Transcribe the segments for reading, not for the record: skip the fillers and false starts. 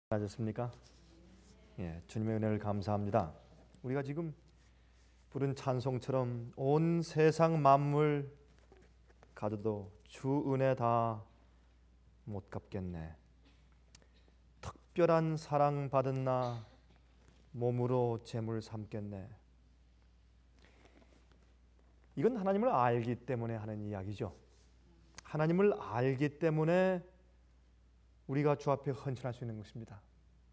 하셨습니까? 주님의 은혜를 감사합니다. 우리가 지금 부른 찬송처럼 온 세상 만물 가져도 주 은혜 다 못 갚겠네. 특별한 사랑 받은 나 몸으로 재물 삼겠네. 이건 하나님을 알기 때문에 하는 이야기죠. 하나님을 알기 때문에 우리가 주 앞에 헌신할 수 있는 것입니다.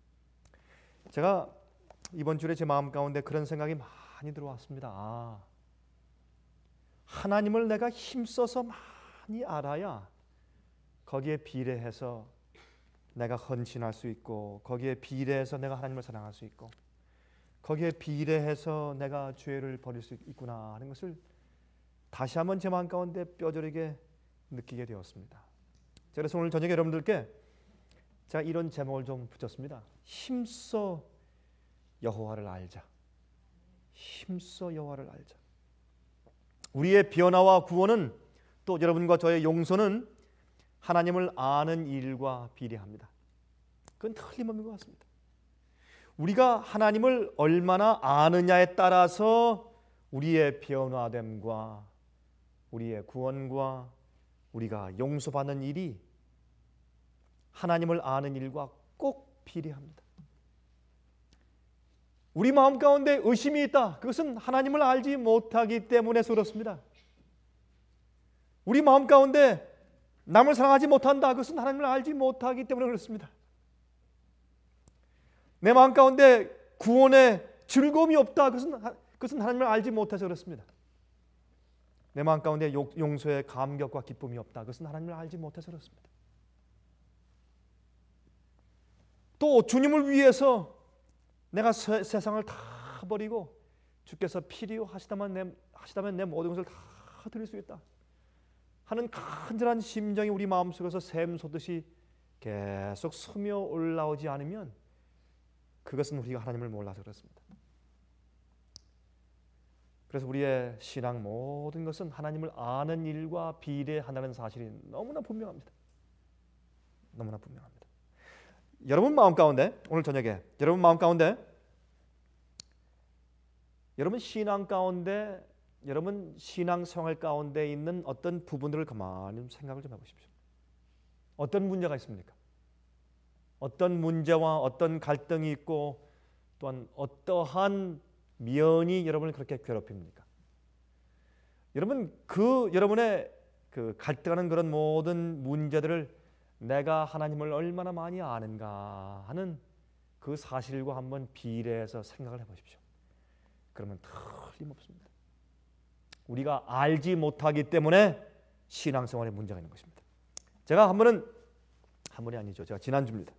제가 이번 주에 제 마음 가운데 그런 생각이 많이 들어왔습니다. 하나님을 내가 힘써서 많이 알아야 거기에 비례해서 내가 헌신할 수 있고, 거기에 비례해서 내가 하나님을 사랑할 수 있고, 거기에 비례해서 내가 죄를 버릴 수 있구나 하는 것을 다시 한번 제 마음 가운데 뼈저리게 느끼게 되었습니다. 그래서 오늘 저녁에 여러분들께 제가 이런 제목을 좀 붙였습니다. 힘써 여호와를 알자. 힘써 여호와를 알자. 우리의 변화와 구원은, 또 여러분과 저의 용서는 하나님을 아는 일과 비례합니다. 그건 틀림없는 것 같습니다. 우리가 하나님을 얼마나 아느냐에 따라서 우리의 변화됨과 우리의 구원과 우리가 용서받는 일이 하나님을 아는 일과 꼭 비례합니다. 우리 마음 가운데 의심이 있다. 그것은 하나님을 알지 못하기 때문에 그렇습니다. 우리 마음 가운데 남을 사랑하지 못한다. 그것은 하나님을 알지 못하기 때문에 그렇습니다. 내 마음 가운데 구원의 즐거움이 없다. 그것은 하나님을 알지 못해서 그렇습니다. 내 마음 가운데 용서의 감격과 기쁨이 없다. 그것은 하나님을 알지 못해서 그렇습니다. 또 주님을 위해서 내가 세상을 다 버리고 주께서 필요하시다면 내 모든 것을 다 드릴 수 있다 하는 간절한 심정이 우리 마음속에서 샘솟듯이 계속 스며 올라오지 않으면 그것은 우리가 하나님을 몰라서 그렇습니다. 그래서 우리의 신앙 모든 것은 하나님을 아는 일과 비례한다는 사실이 너무나 분명합니다. 너무나 분명합니다. 여러분 마음 가운데, 오늘 저녁에 여러분 마음 가운데, 여러분 신앙 가운데, 여러분 신앙생활 가운데 있는 어떤 부분들을 가만히 좀 생각을 좀 해보십시오. 어떤 문제가 있습니까? 어떤 문제와 어떤 갈등이 있고, 또한 어떠한 면이 여러분을 그렇게 괴롭힙니까? 여러분 여러분의 갈등하는 그런 모든 문제들을 내가 하나님을 얼마나 많이 아는가 하는 그 사실과 한번 비례해서 생각을 해보십시오. 그러면 틀림없습니다. 우리가 알지 못하기 때문에 신앙생활에 문제가 있는 것입니다. 제가 한 번이 아니죠. 제가 지난주입니다.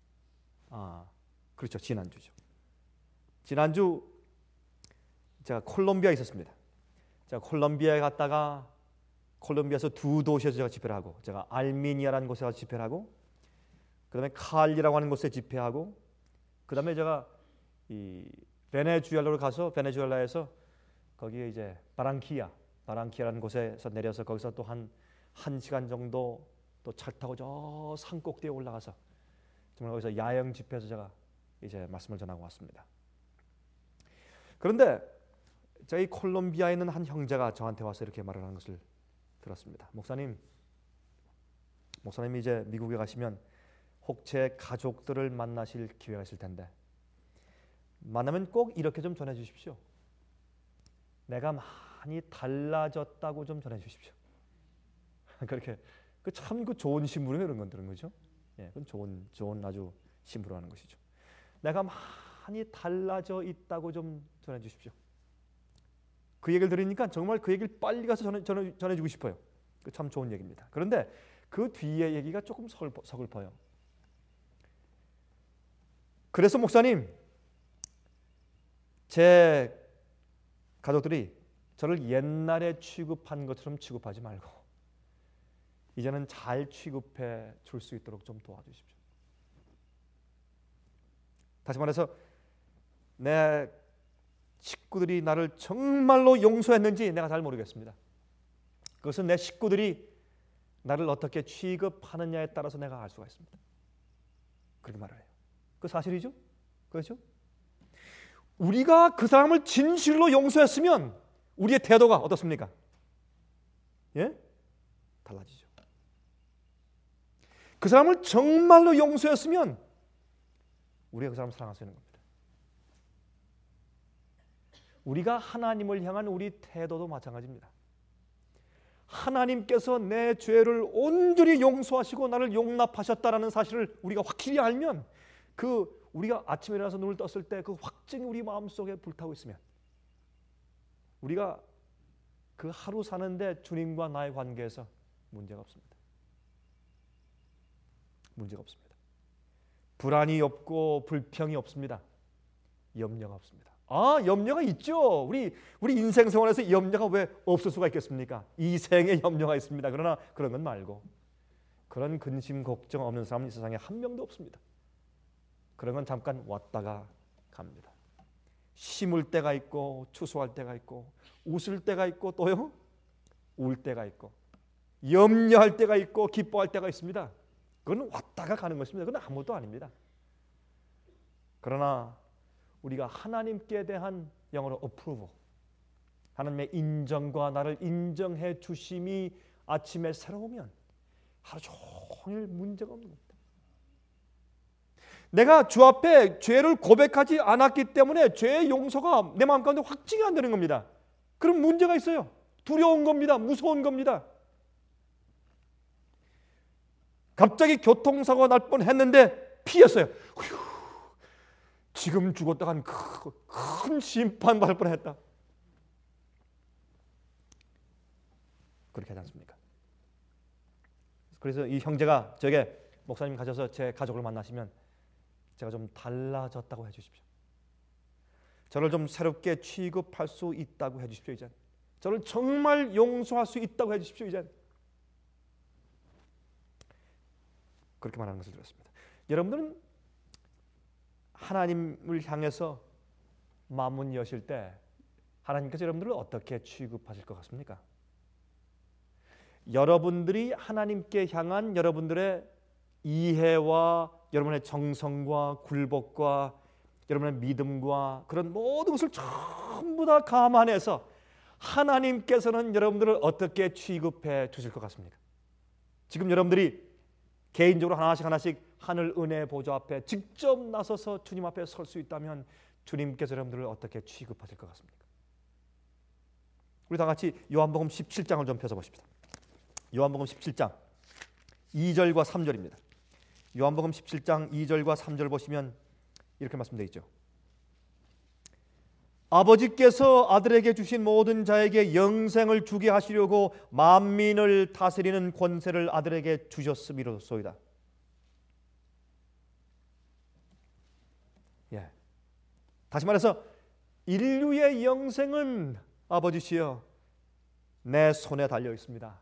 그렇죠. 지난주죠. 지난주 제가 콜롬비아에 있었습니다. 제가 콜롬비아에 갔다가 콜롬비아에서 두 도시에서 제가 집회를 하고, 제가 알미니아라는 곳에 가서 집회를 하고, 그 다음에 칼리라고 하는 곳에 집회하고, 그 다음에 제가 이 베네수엘라로 가서 베네수엘라에서 거기에 이제 바랑키아라는 곳에서 내려서 거기서 또 한 시간 정도 또 차 타고 저 산 꼭대기에 올라가서 정말 거기서 야영 집회에서 제가 이제 말씀을 전하고 왔습니다. 그런데 저희 콜롬비아에 있는 한 형제가 저한테 와서 이렇게 말을 하는 것을 들었습니다. 목사님이 이제 미국에 가시면 혹 제 가족들을 만나실 기회가 있을 텐데 만나면 꼭 이렇게 좀 전해 주십시오. 내가 많이 달라졌다고 좀 전해 주십시오. 그렇게 참 좋은 심부름이 그런 건들은 거죠. 그건 좋은 아주 심부름하는 것이죠. 내가 많이 달라져 있다고 좀 전해 주십시오. 그 얘기를 들으니까 정말 그 얘기를 빨리 가서 전해주고 싶어요. 참 좋은 얘기입니다. 그런데 그 뒤에 얘기가 조금 서글퍼요. 그래서 목사님, 제 가족들이 저를 옛날에 취급한 것처럼 취급하지 말고 이제는 잘 취급해 줄 수 있도록 좀 도와주십시오. 다시 말해서 내 식구들이 나를 정말로 용서했는지 내가 잘 모르겠습니다. 그것은 내 식구들이 나를 어떻게 취급하느냐에 따라서 내가 알 수가 있습니다. 그렇게 말을 해요. 그 사실이죠. 그렇죠? 우리가 그 사람을 진실로 용서했으면 우리의 태도가 어떻습니까? 예? 달라지죠. 그 사람을 정말로 용서했으면 우리가 그 사람을 사랑할 수 있는 겁니다. 우리가 하나님을 향한 우리 태도도 마찬가지입니다. 하나님께서 내 죄를 온전히 용서하시고 나를 용납하셨다라는 사실을 우리가 확실히 알면, 우리가 아침에 일어나서 눈을 떴을 때 그 확증이 우리 마음속에 불타고 있으면 우리가 그 하루 사는데 주님과 나의 관계에서 문제가 없습니다. 문제가 없습니다. 불안이 없고 불평이 없습니다. 염려가 없습니다. 염려가 있죠. 우리 인생 생활에서 염려가 왜 없을 수가 있겠습니까? 이 생에 염려가 있습니다. 그러나 그런 건 말고, 그런 근심 걱정 없는 사람은 이 세상에 한 명도 없습니다. 그런 건 잠깐 왔다가 갑니다. 심을 때가 있고 추수할 때가 있고, 웃을 때가 있고 또요 울 때가 있고, 염려할 때가 있고 기뻐할 때가 있습니다. 그건 왔다가 가는 것입니다. 그건 아무것도 아닙니다. 그러나 우리가 하나님께 대한 영어로 approval, 하나님의 인정과 나를 인정해 주심이 아침에 새로우면 하루 종일 문제가 없는 겁니다. 내가 주 앞에 죄를 고백하지 않았기 때문에 죄의 용서가 내 마음 가운데 확증이 안 되는 겁니다. 그럼 문제가 있어요. 두려운 겁니다. 무서운 겁니다. 갑자기 교통사고가 날 뻔했는데 피했어요. 휴, 지금 죽었다간 큰 심판 받을 뻔했다. 그렇게 하지 않습니까? 그래서 이 형제가 저에게, 목사님 가셔서 제 가족을 만나시면 제가 좀 달라졌다고 해주십시오. 저를 좀 새롭게 취급할 수 있다고 해주십시오. 이제 저를 정말 용서할 수 있다고 해주십시오. 이제 그렇게 말하는 것을 들었습니다. 여러분들은 하나님을 향해서 마문 여실 때 하나님께서 여러분들을 어떻게 취급하실 것 같습니까? 여러분들이 하나님께 향한 여러분들의 이해와 여러분의 정성과 굴복과 여러분의 믿음과 그런 모든 것을 전부 다 감안해서 하나님께서는 여러분들을 어떻게 취급해 주실 것 같습니까? 지금 여러분들이 개인적으로 하나씩 하늘 은혜 보좌 앞에 직접 나서서 주님 앞에 설 수 있다면 주님께서 여러분들을 어떻게 취급하실 것 같습니까? 우리 다 같이 요한복음 17장을 좀 펴서보십시다. 요한복음 17장 2절과 3절입니다. 요한복음 17장 2절과 3절 보시면 이렇게 말씀되어 있죠. 아버지께서 아들에게 주신 모든 자에게 영생을 주게 하시려고 만민을 다스리는 권세를 아들에게 주셨음이로소이다. 다시 말해서 인류의 영생은 아버지시여 내 손에 달려 있습니다.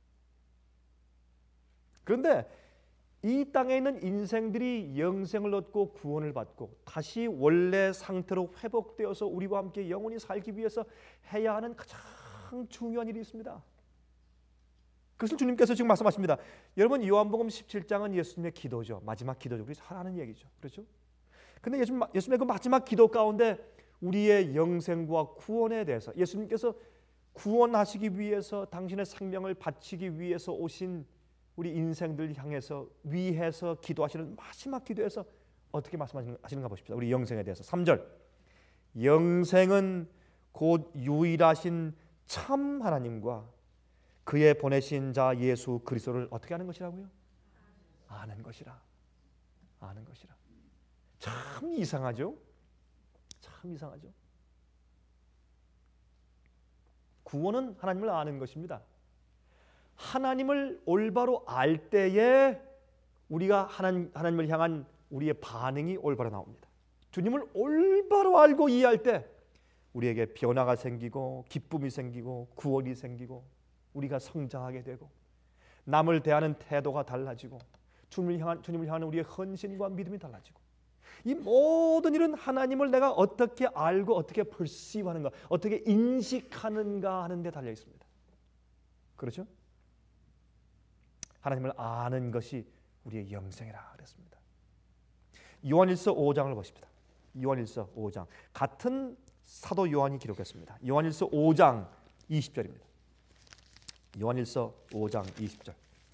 그런데 이 땅에 있는 인생들이 영생을 얻고 구원을 받고 다시 원래 상태로 회복되어서 우리와 함께 영원히 살기 위해서 해야 하는 가장 중요한 일이 있습니다. 그것을 주님께서 지금 말씀하십니다. 여러분, 요한복음 17장은 예수님의 기도죠. 마지막 기도죠. 우리 잘 아는 얘기죠. 그렇죠? 근데 예수님의 그 마지막 기도 가운데 우리의 영생과 구원에 대해서, 예수님께서 구원하시기 위해서 당신의 생명을 바치기 위해서 오신 우리 인생들 향해서 위해서 기도하시는 마지막 기도에서 어떻게 말씀하시는가 보십시다. 우리 영생에 대해서 3절, 영생은 곧 유일하신 참 하나님과 그의 보내신 자 예수 그리스도를 어떻게 하는 것이라고요? 아는 것이라. 아는 것이라. 참 이상하죠? 참 이상하죠? 구원은 하나님을 아는 것입니다. 하나님을 올바로 알 때에 우리가 하나님을 향한 우리의 반응이 올바로 나옵니다. 주님을 올바로 알고 이해할 때 우리에게 변화가 생기고 기쁨이 생기고 구원이 생기고 우리가 성장하게 되고 남을 대하는 태도가 달라지고 주님을 향한 우리의 헌신과 믿음이 달라지고, 이 모든 일은 하나님을 내가 어떻게 알고 어떻게 perceive하는가, 어떻게 인식하는가 하는 데 달려 있습니다. 그렇죠? 하나님을 아는 것이 우리의 영생이라 그랬습니다. 요한일서 5장을 보십니다. 요한일서 5장. 같은 사도 요한이 기록했습니다. 요한일서 5장 20절입니다. 요한일서 5장 20절.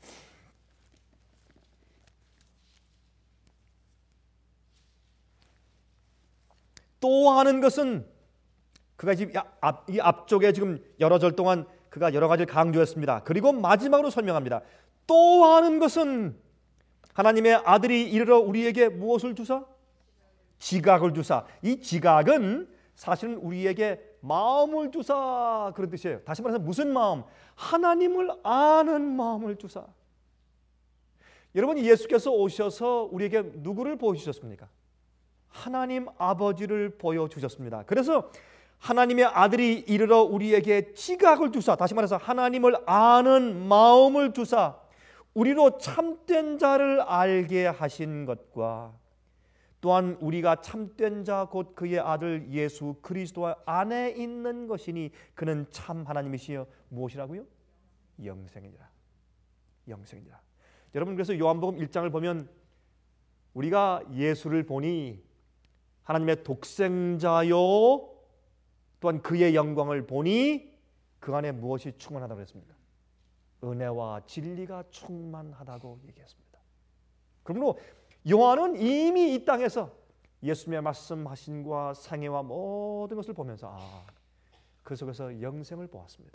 또 하는 것은 그가 지금 이 앞쪽에 지금 여러 절 동안 그가 여러 가지를 강조했습니다. 그리고 마지막으로 설명합니다. 또 하는 것은 하나님의 아들이 이르러 우리에게 무엇을 주사? 지각을 주사. 이 지각은 사실은 우리에게 마음을 주사 그런 뜻이에요. 다시 말해서 무슨 마음? 하나님을 아는 마음을 주사. 여러분, 예수께서 오셔서 우리에게 누구를 보여주셨습니까? 하나님 아버지를 보여주셨습니다. 그래서 하나님의 아들이 이르러 우리에게 지각을 주사, 다시 말해서 하나님을 아는 마음을 주사 우리로 참된 자를 알게 하신 것과 또한 우리가 참된 자 곧 그의 아들 예수 그리스도 안에 있는 것이니 그는 참 하나님이시여 무엇이라고요? 영생이니라. 영생이니라. 여러분, 그래서 요한복음 1장을 보면 우리가 예수를 보니 하나님의 독생자요 또한 그의 영광을 보니 그 안에 무엇이 충만하다고 했습니까? 은혜와 진리가 충만하다고 얘기했습니다. 그러므로 요한은 이미 이 땅에서 예수님의 말씀하신과 생애와 모든 것을 보면서 그 속에서 영생을 보았습니다.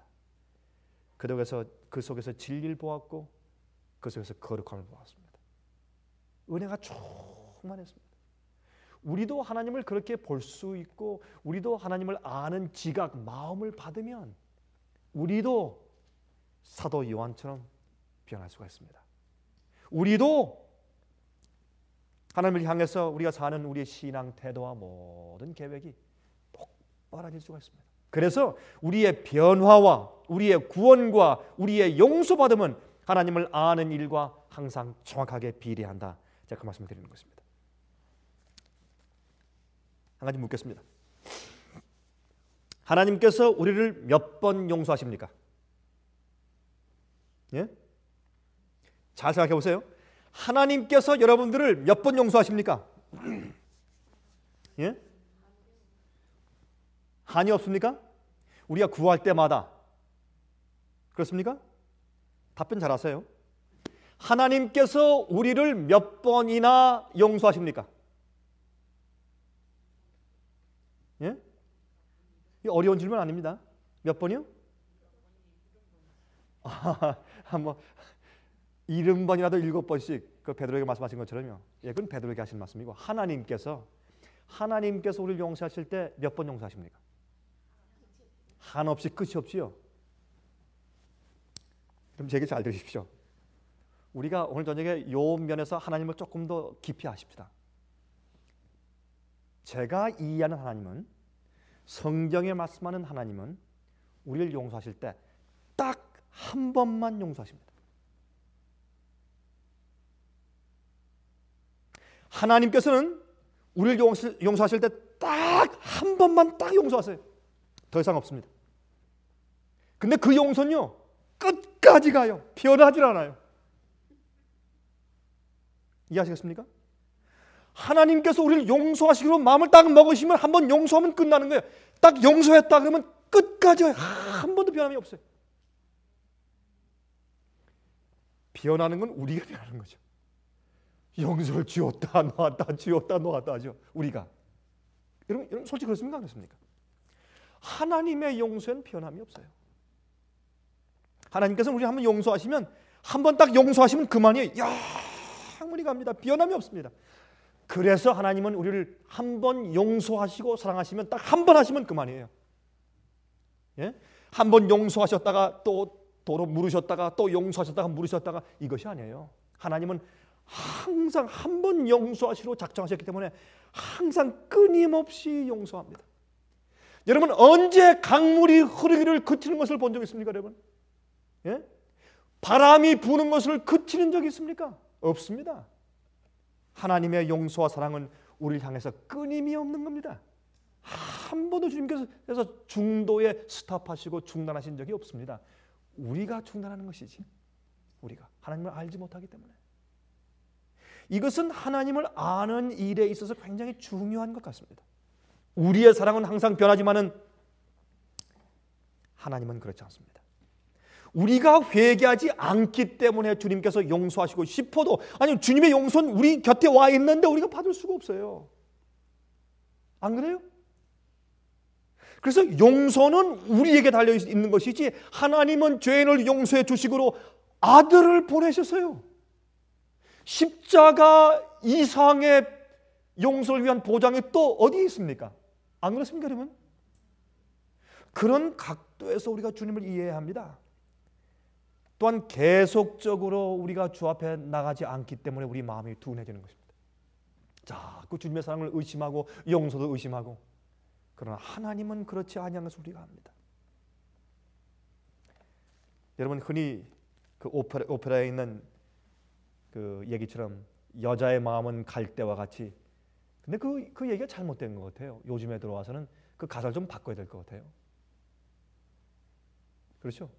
그 속에서 진리를 보았고 그 속에서 거룩함을 보았습니다. 은혜가 충만했습니다. 우리도 하나님을 그렇게 볼 수 있고 우리도 하나님을 아는 지각, 마음을 받으면 우리도 사도 요한처럼 변할 수가 있습니다. 우리도 하나님을 향해서 우리가 사는 우리의 신앙 태도와 모든 계획이 똑바라질 수가 있습니다. 그래서 우리의 변화와 우리의 구원과 우리의 용서받음은 하나님을 아는 일과 항상 정확하게 비례한다. 제가 그 말씀을 드리는 것입니다. 한 가지 묻겠습니다. 하나님께서 우리를 몇 번 용서하십니까? 예? 잘 생각해 보세요. 하나님께서 여러분들을 몇 번 용서하십니까? 예? 한이 없습니까? 우리가 구할 때마다 그렇습니까? 답변 잘하세요. 하나님께서 우리를 몇 번이나 용서하십니까? 예? 이 어려운 질문 아닙니다. 몇 번이요? 뭐 70번이라도 7번씩 그 베드로에게 말씀하신 것처럼요. 예, 그건 베드로에게 하신 말씀이고 하나님께서 우리를 용서하실 때 몇 번 용서하십니까? 한없이 끝이 없지요. 그럼 제 얘기 잘 들으십시오. 우리가 오늘 저녁에 요 면에서 하나님을 조금 더 깊이 아십시다. 제가 이해하는 하나님은, 성경에 말씀하는 하나님은 우리를 용서하실 때 딱 한 번만 용서하십니다. 하나님께서는 우리를 용서하실 때 딱 한 번만 딱 용서하세요. 더 이상 없습니다. 근데 그 용서는요 끝까지 가요. 변하지 않아요. 이해하시겠습니까? 하나님께서 우리를 용서하시기로 마음을 딱 먹으시면 한 번 용서하면 끝나는 거예요. 딱 용서했다 그러면 끝까지 한 번도 변함이 없어요. 변하는 건 우리가 변하는 거죠. 용서를 쥐었다 놨다 쥐었다 놨다 하죠. 우리가. 여러분 솔직히 그렇습니까? 안 그렇습니까? 하나님의 용서엔 변함이 없어요. 하나님께서 우리 한번 용서하시면 한 번 딱 용서하시면 그만이에요. 영원히 갑니다. 변함이 없습니다. 그래서 하나님은 우리를 한 번 용서하시고 사랑하시면 딱 한 번 하시면 그만이에요. 예? 한 번 용서하셨다가 또 도로 물으셨다가 또 용서하셨다가 물으셨다가 이것이 아니에요. 하나님은 항상 한 번 용서하시로 작정하셨기 때문에 항상 끊임없이 용서합니다. 여러분 언제 강물이 흐르기를 그치는 것을 본 적 있습니까, 여러분? 예? 바람이 부는 것을 그치는 적이 있습니까? 없습니다. 하나님의 용서와 사랑은 우리를 향해서 끊임이 없는 겁니다. 한 번도 주님께서 중도에 스탑하시고 중단하신 적이 없습니다. 우리가 중단하는 것이지. 우리가 하나님을 알지 못하기 때문에. 이것은 하나님을 아는 일에 있어서 굉장히 중요한 것 같습니다. 우리의 사랑은 항상 변하지만은 하나님은 그렇지 않습니다. 우리가 회개하지 않기 때문에 주님께서 용서하시고 싶어도, 아니 주님의 용서는 우리 곁에 와 있는데 우리가 받을 수가 없어요. 안 그래요? 그래서 용서는 우리에게 달려 있는 것이지, 하나님은 죄인을 용서해 주시기로 아들을 보내셨어요. 십자가 이상의 용서를 위한 보장이 또 어디에 있습니까? 안 그렇습니까, 여러분? 그런 각도에서 우리가 주님을 이해해야 합니다. 또한 계속적으로 우리가 주 앞에 나가지 않기 때문에 우리 마음이 둔해지는 것입니다. 자꾸 주님의 사랑을 의심하고 용서도 의심하고, 그러나 하나님은 그렇지 아니한 것을 우리가 압니다. 여러분, 흔히 그 오페라에 있는 그 얘기처럼 여자의 마음은 갈대와 같이, 근데 그 얘기가 잘못된 것 같아요. 요즘에 들어와서는 그 가사를 좀 바꿔야 될 것 같아요. 그렇죠?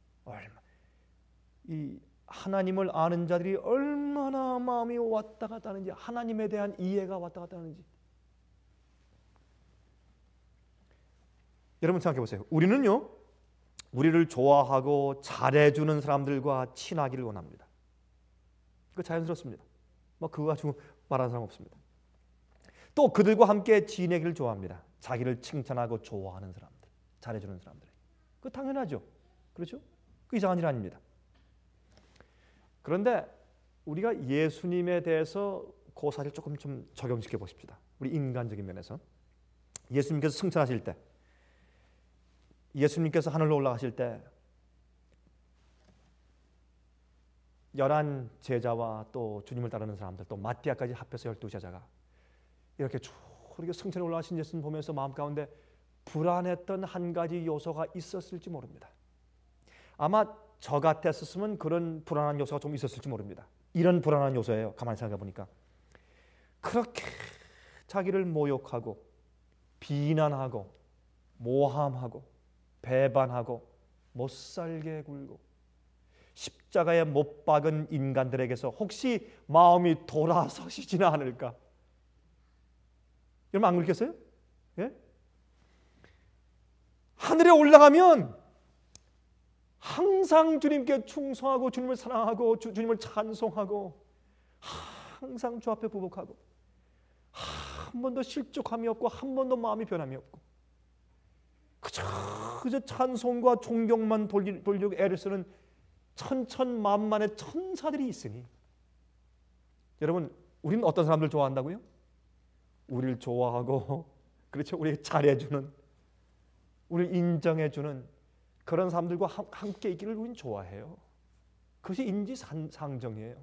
이 하나님을 아는 자들이 얼마나 마음이 왔다 갔다 하는지, 하나님에 대한 이해가 왔다 갔다 하는지. 여러분 생각해 보세요. 우리는요, 우리를 좋아하고 잘해주는 사람들과 친하기를 원합니다. 그 자연스럽습니다. 뭐 그거 가지고 말하는 사람 없습니다. 또 그들과 함께 지내기를 좋아합니다. 자기를 칭찬하고 좋아하는 사람들, 잘해주는 사람들. 그거 당연하죠. 그렇죠? 그 이상한 일 아닙니다. 그런데 우리가 예수님에 대해서 그 사실 조금 좀 적용시켜 보십시다. 우리 인간적인 면에서. 예수님께서 승천하실 때, 예수님께서 하늘로 올라가실 때 11 제자와 또 주님을 따르는 사람들, 또 마띠아까지 합해서 12 제자가 이렇게 쭉 승천에 올라가신 예수님 보면서 마음 가운데 불안했던 한 가지 요소가 있었을지 모릅니다. 아마 저 같았으면 그런 불안한 요소가 좀 있었을지 모릅니다. 이런 불안한 요소예요. 가만히 생각해 보니까 그렇게 자기를 모욕하고 비난하고 모함하고 배반하고 못살게 굴고 십자가에 못 박은 인간들에게서 혹시 마음이 돌아서시지는 않을까? 여러분 안 그렇겠어요? 예? 하늘에 올라가면 항상 주님께 충성하고 주님을 사랑하고 주님을 찬송하고 항상 주 앞에 부복하고 한 번도 실족함이 없고 한 번도 마음이 변함이 없고 그저 찬송과 존경만 돌리고 애를 쓰는 천천만만의 천사들이 있으니, 여러분 우리는 어떤 사람들 좋아한다고요? 우리를 좋아하고, 그렇죠, 우리에게 잘해주는, 우리를 인정해주는 그런 사람들과 함께 있기를 우리는 좋아해요. 그것이 인지상정이에요.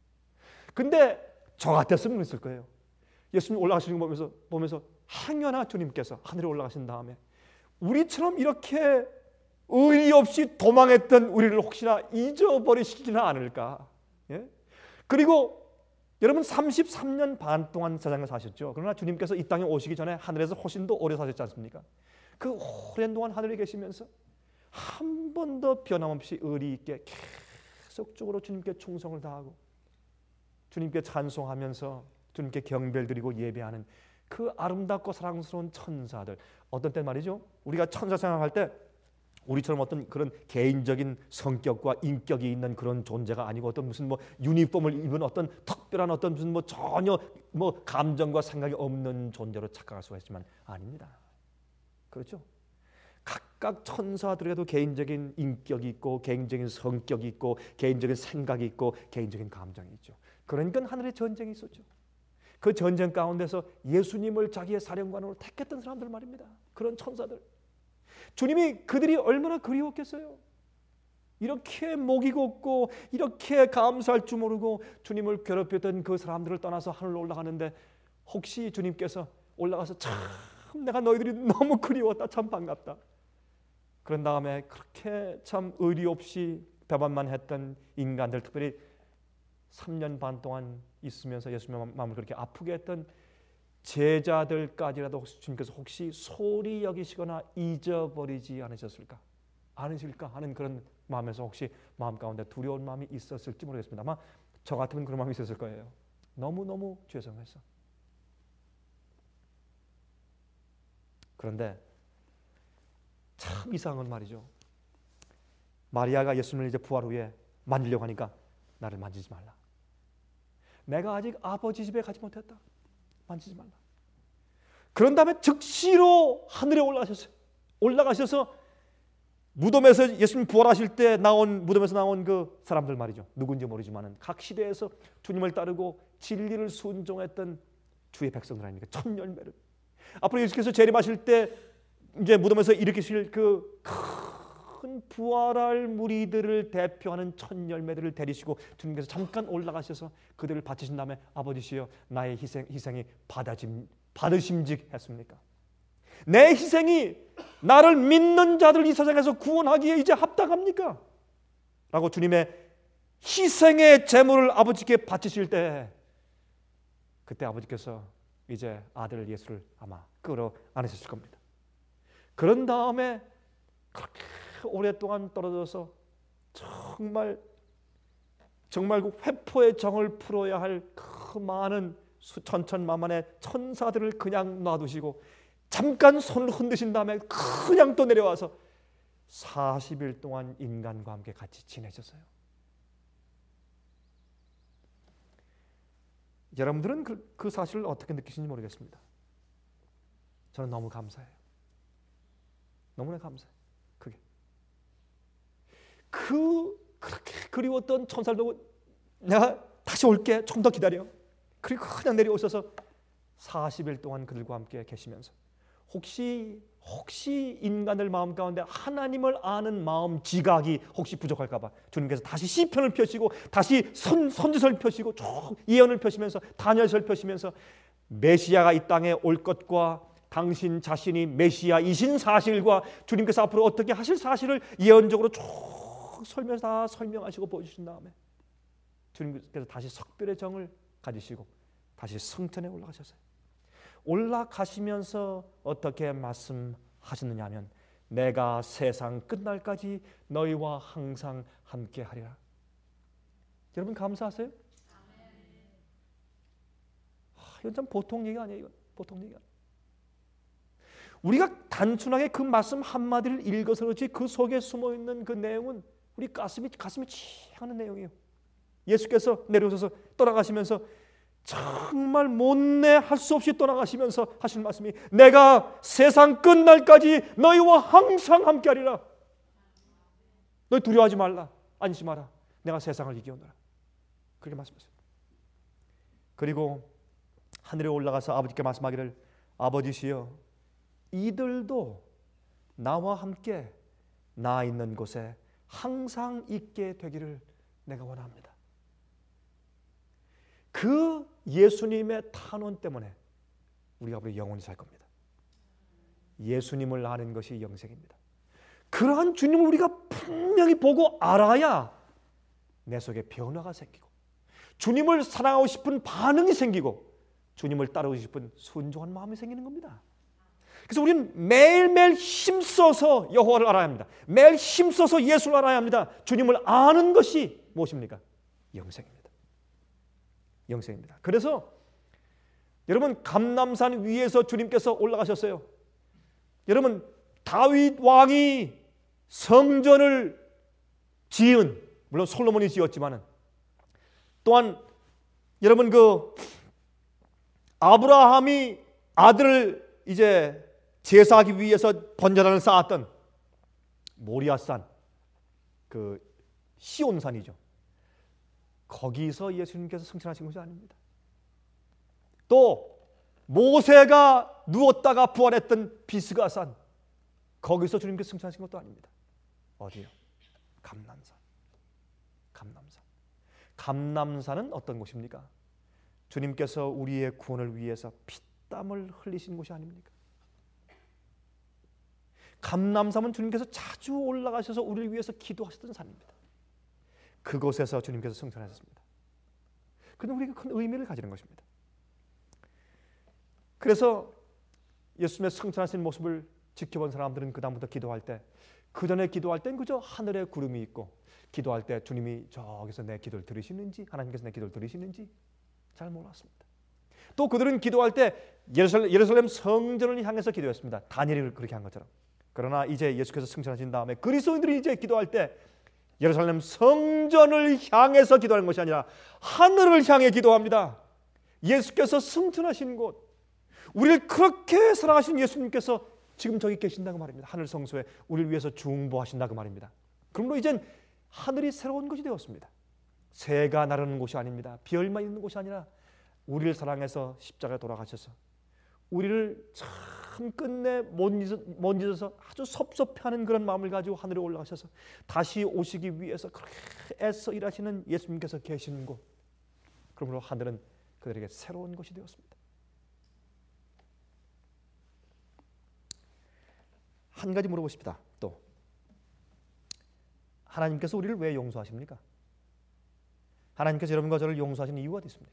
근데 저 같았으면 그랬을 거예요. 예수님 올라가시는 거 보면서 행여나 주님께서 하늘에 올라가신 다음에 우리처럼 이렇게 의리 없이 도망했던 우리를 혹시나 잊어버리시지는 않을까? 예? 그리고 여러분 33년 반 동안 세상에 사셨죠. 그러나 주님께서 이 땅에 오시기 전에 하늘에서 훨씬 더 오래 사셨지 않습니까? 그 오랜 동안 하늘에 계시면서 한 번도 변함없이 의리 있게 계속적으로 주님께 충성을 다하고 주님께 찬송하면서 주님께 경배를 드리고 예배하는 그 아름답고 사랑스러운 천사들. 어떤 때 말이죠, 우리가 천사 생각할 때 우리처럼 어떤 그런 개인적인 성격과 인격이 있는 그런 존재가 아니고 어떤 무슨 뭐 유니폼을 입은 어떤 특별한 어떤 무슨 뭐 전혀 뭐 감정과 생각이 없는 존재로 착각할 수가 있지만 아닙니다. 그렇죠? 각각 천사들에게도 개인적인 인격이 있고 개인적인 성격이 있고 개인적인 생각이 있고 개인적인 감정이 있죠. 그러니까 하늘에 전쟁이 있었죠. 그 전쟁 가운데서 예수님을 자기의 사령관으로 택했던 사람들 말입니다. 그런 천사들. 주님이 그들이 얼마나 그리웠겠어요. 이렇게 목이 곱고 이렇게 감사할 줄 모르고 주님을 괴롭혔던 그 사람들을 떠나서 하늘로 올라가는데 혹시 주님께서 올라가서 참 내가 너희들이 너무 그리웠다, 참 반갑다. 그런 다음에 그렇게 참 의리 없이 배반만 했던 인간들, 특별히 3년 반 동안 있으면서 예수님의 마음을 그렇게 아프게 했던 제자들까지라도 주님께서 혹시 소홀히 여기시거나 잊어버리지 않으실까 하는 그런 마음에서 혹시 마음 가운데 두려운 마음이 있었을지 모르겠습니다. 아마 저 같으면 그런 마음이 있었을 거예요. 너무너무 죄송했어. 그런데 참 이상한 건 말이죠. 마리아가 예수님을 이제 부활 후에 만지려고 하니까 나를 만지지 말라. 내가 아직 아버지 집에 가지 못했다. 만지지 말라. 그런 다음에 즉시로 하늘에 올라가셨어요. 올라가셔서 무덤에서 예수님 부활하실 때 무덤에서 나온 그 사람들 말이죠. 누군지 모르지만은 각 시대에서 주님을 따르고 진리를 순종했던 주의 백성들 아닙니까? 천 열매를. 앞으로 예수께서 재림하실 때 이제 무덤에서 일으키실 그 큰 부활할 무리들을 대표하는 천 열매들을 데리시고 주님께서 잠깐 올라가셔서 그들을 바치신 다음에 아버지시여 나의 희생이 받으심직했습니까? 내 희생이 나를 믿는 자들 이 세상에서 구원하기에 이제 합당합니까? 라고 주님의 희생의 제물을 아버지께 바치실 때 그때 아버지께서 이제 아들 예수를 아마 끌어 안으셨을 겁니다. 그런 다음에 그렇게 오랫동안 떨어져서 정말 그 회포의 정을 풀어야 할 그 많은 천천만만의 천사들을 그냥 놔두시고 잠깐 손을 흔드신 다음에 그냥 또 내려와서 40일 동안 인간과 함께 같이 지내셨어요. 여러분들은 그 사실을 어떻게 느끼시는지 모르겠습니다. 저는 너무 감사해요. 너무나 감사해요. 그렇게 그리웠던 천사들도 내가 다시 올게, 좀 더 기다려. 그리고 그냥 내려오셔서 40일 동안 그들과 함께 계시면서 혹시 인간들 마음 가운데 하나님을 아는 마음 지각이 혹시 부족할까 봐 주님께서 다시 시편을 펴시고 다시 선지서를 펴시고 쭉 예언을 펴시면서 다니엘서를 펴시면서 메시아가 이 땅에 올 것과 당신 자신이 메시아이신 사실과 주님께서 앞으로 어떻게 하실 사실을 예언적으로 쭉 다 설명하시고 보여주신 다음에 주님께서 다시 석별의 정을 가지시고 다시 성전에 올라가셨어요. 올라가시면서 어떻게 말씀하셨느냐 하면 내가 세상 끝날까지 너희와 항상 함께하리라. 여러분 감사하세요? 이건 참 보통 얘기가 아니에요. 이건 보통 얘기가 아니에요. 우리가 단순하게 그 말씀 한마디를 읽어서 그렇지 그 속에 숨어있는 그 내용은 우리 가슴이 취하는 내용이에요. 예수께서 내려오셔서 떠나가시면서 정말 못내 할 수 없이 떠나가시면서 하신 말씀이 내가 세상 끝날까지 너희와 항상 함께하리라. 너희 두려워하지 말라. 안심하라. 내가 세상을 이겨오노라. 그렇게 말씀하셨어요. 그리고 하늘에 올라가서 아버지께 말씀하기를 아버지시여 이들도 나와 함께 나 있는 곳에 항상 있게 되기를 내가 원합니다. 그 예수님의 탄원 때문에 우리가 앞으로 영원히 살 겁니다. 예수님을 아는 것이 영생입니다. 그러한 주님을 우리가 분명히 보고 알아야 내 속에 변화가 생기고 주님을 사랑하고 싶은 반응이 생기고 주님을 따르고 싶은 순종한 마음이 생기는 겁니다. 그래서 우리는 매일매일 힘써서 여호와를 알아야 합니다. 매일 힘써서 예수를 알아야 합니다. 주님을 아는 것이 무엇입니까? 영생입니다. 영생입니다. 그래서 여러분 감람산 위에서 주님께서 올라가셨어요. 여러분 다윗 왕이 성전을 지은 물론 솔로몬이 지었지만은 또한 여러분 그 아브라함이 아들을 이제 제사하기 위해서 번제단을 쌓았던 모리아산 그 시온산이죠. 거기서 예수님께서 승천하신 것이 아닙니다. 또 모세가 누웠다가 부활했던 비스가산 거기서 주님께서 승천하신 것도 아닙니다. 어디요? 감람산. 감람산은 어떤 곳입니까? 주님께서 우리의 구원을 위해서 피땀을 흘리신 곳이 아닙니까? 감람산은 주님께서 자주 올라가셔서 우리를 위해서 기도하셨던 산입니다. 그곳에서 주님께서 승천하셨습니다. 그런데 우리가 큰 의미를 가지는 것입니다. 그래서 예수님의 승천하신 모습을 지켜본 사람들은 그 다음부터 기도할 때 그 전에 기도할 땐 그저 하늘에 구름이 있고 기도할 때 주님이 저기서 내 기도를 들으시는지 하나님께서 내 기도를 들으시는지 잘 몰랐습니다. 또 그들은 기도할 때 예루살렘 성전을 향해서 기도했습니다. 다니엘이 그렇게 한 것처럼. 그러나 이제 예수께서 승천하신 다음에 그리스도인들이 이제 기도할 때 예루살렘 성전을 향해서 기도하는 것이 아니라 하늘을 향해 기도합니다. 예수께서 승천하신 곳, 우리를 그렇게 사랑하신 예수님께서 지금 저기 계신다고 말입니다. 하늘 성소에 우리를 위해서 중보하신다고 말입니다. 그러므로 이젠 하늘이 새로운 것이 되었습니다. 새가 나르는 곳이 아닙니다. 별만 있는 곳이 아니라 우리를 사랑해서 십자가에 돌아가셔서 우리를 참 끝내 못 잊어서 아주 섭섭해하는 그런 마음을 가지고 하늘에 올라가셔서 다시 오시기 위해서 그렇게 애써 일하시는 예수님께서 계시는 곳, 그러므로 하늘은 그들에게 새로운 것이 되었습니다. 한 가지 물어보십시다. 또 하나님께서 우리를 왜 용서하십니까? 하나님께서 여러분과 저를 용서하시는 이유가 어디 있습니까?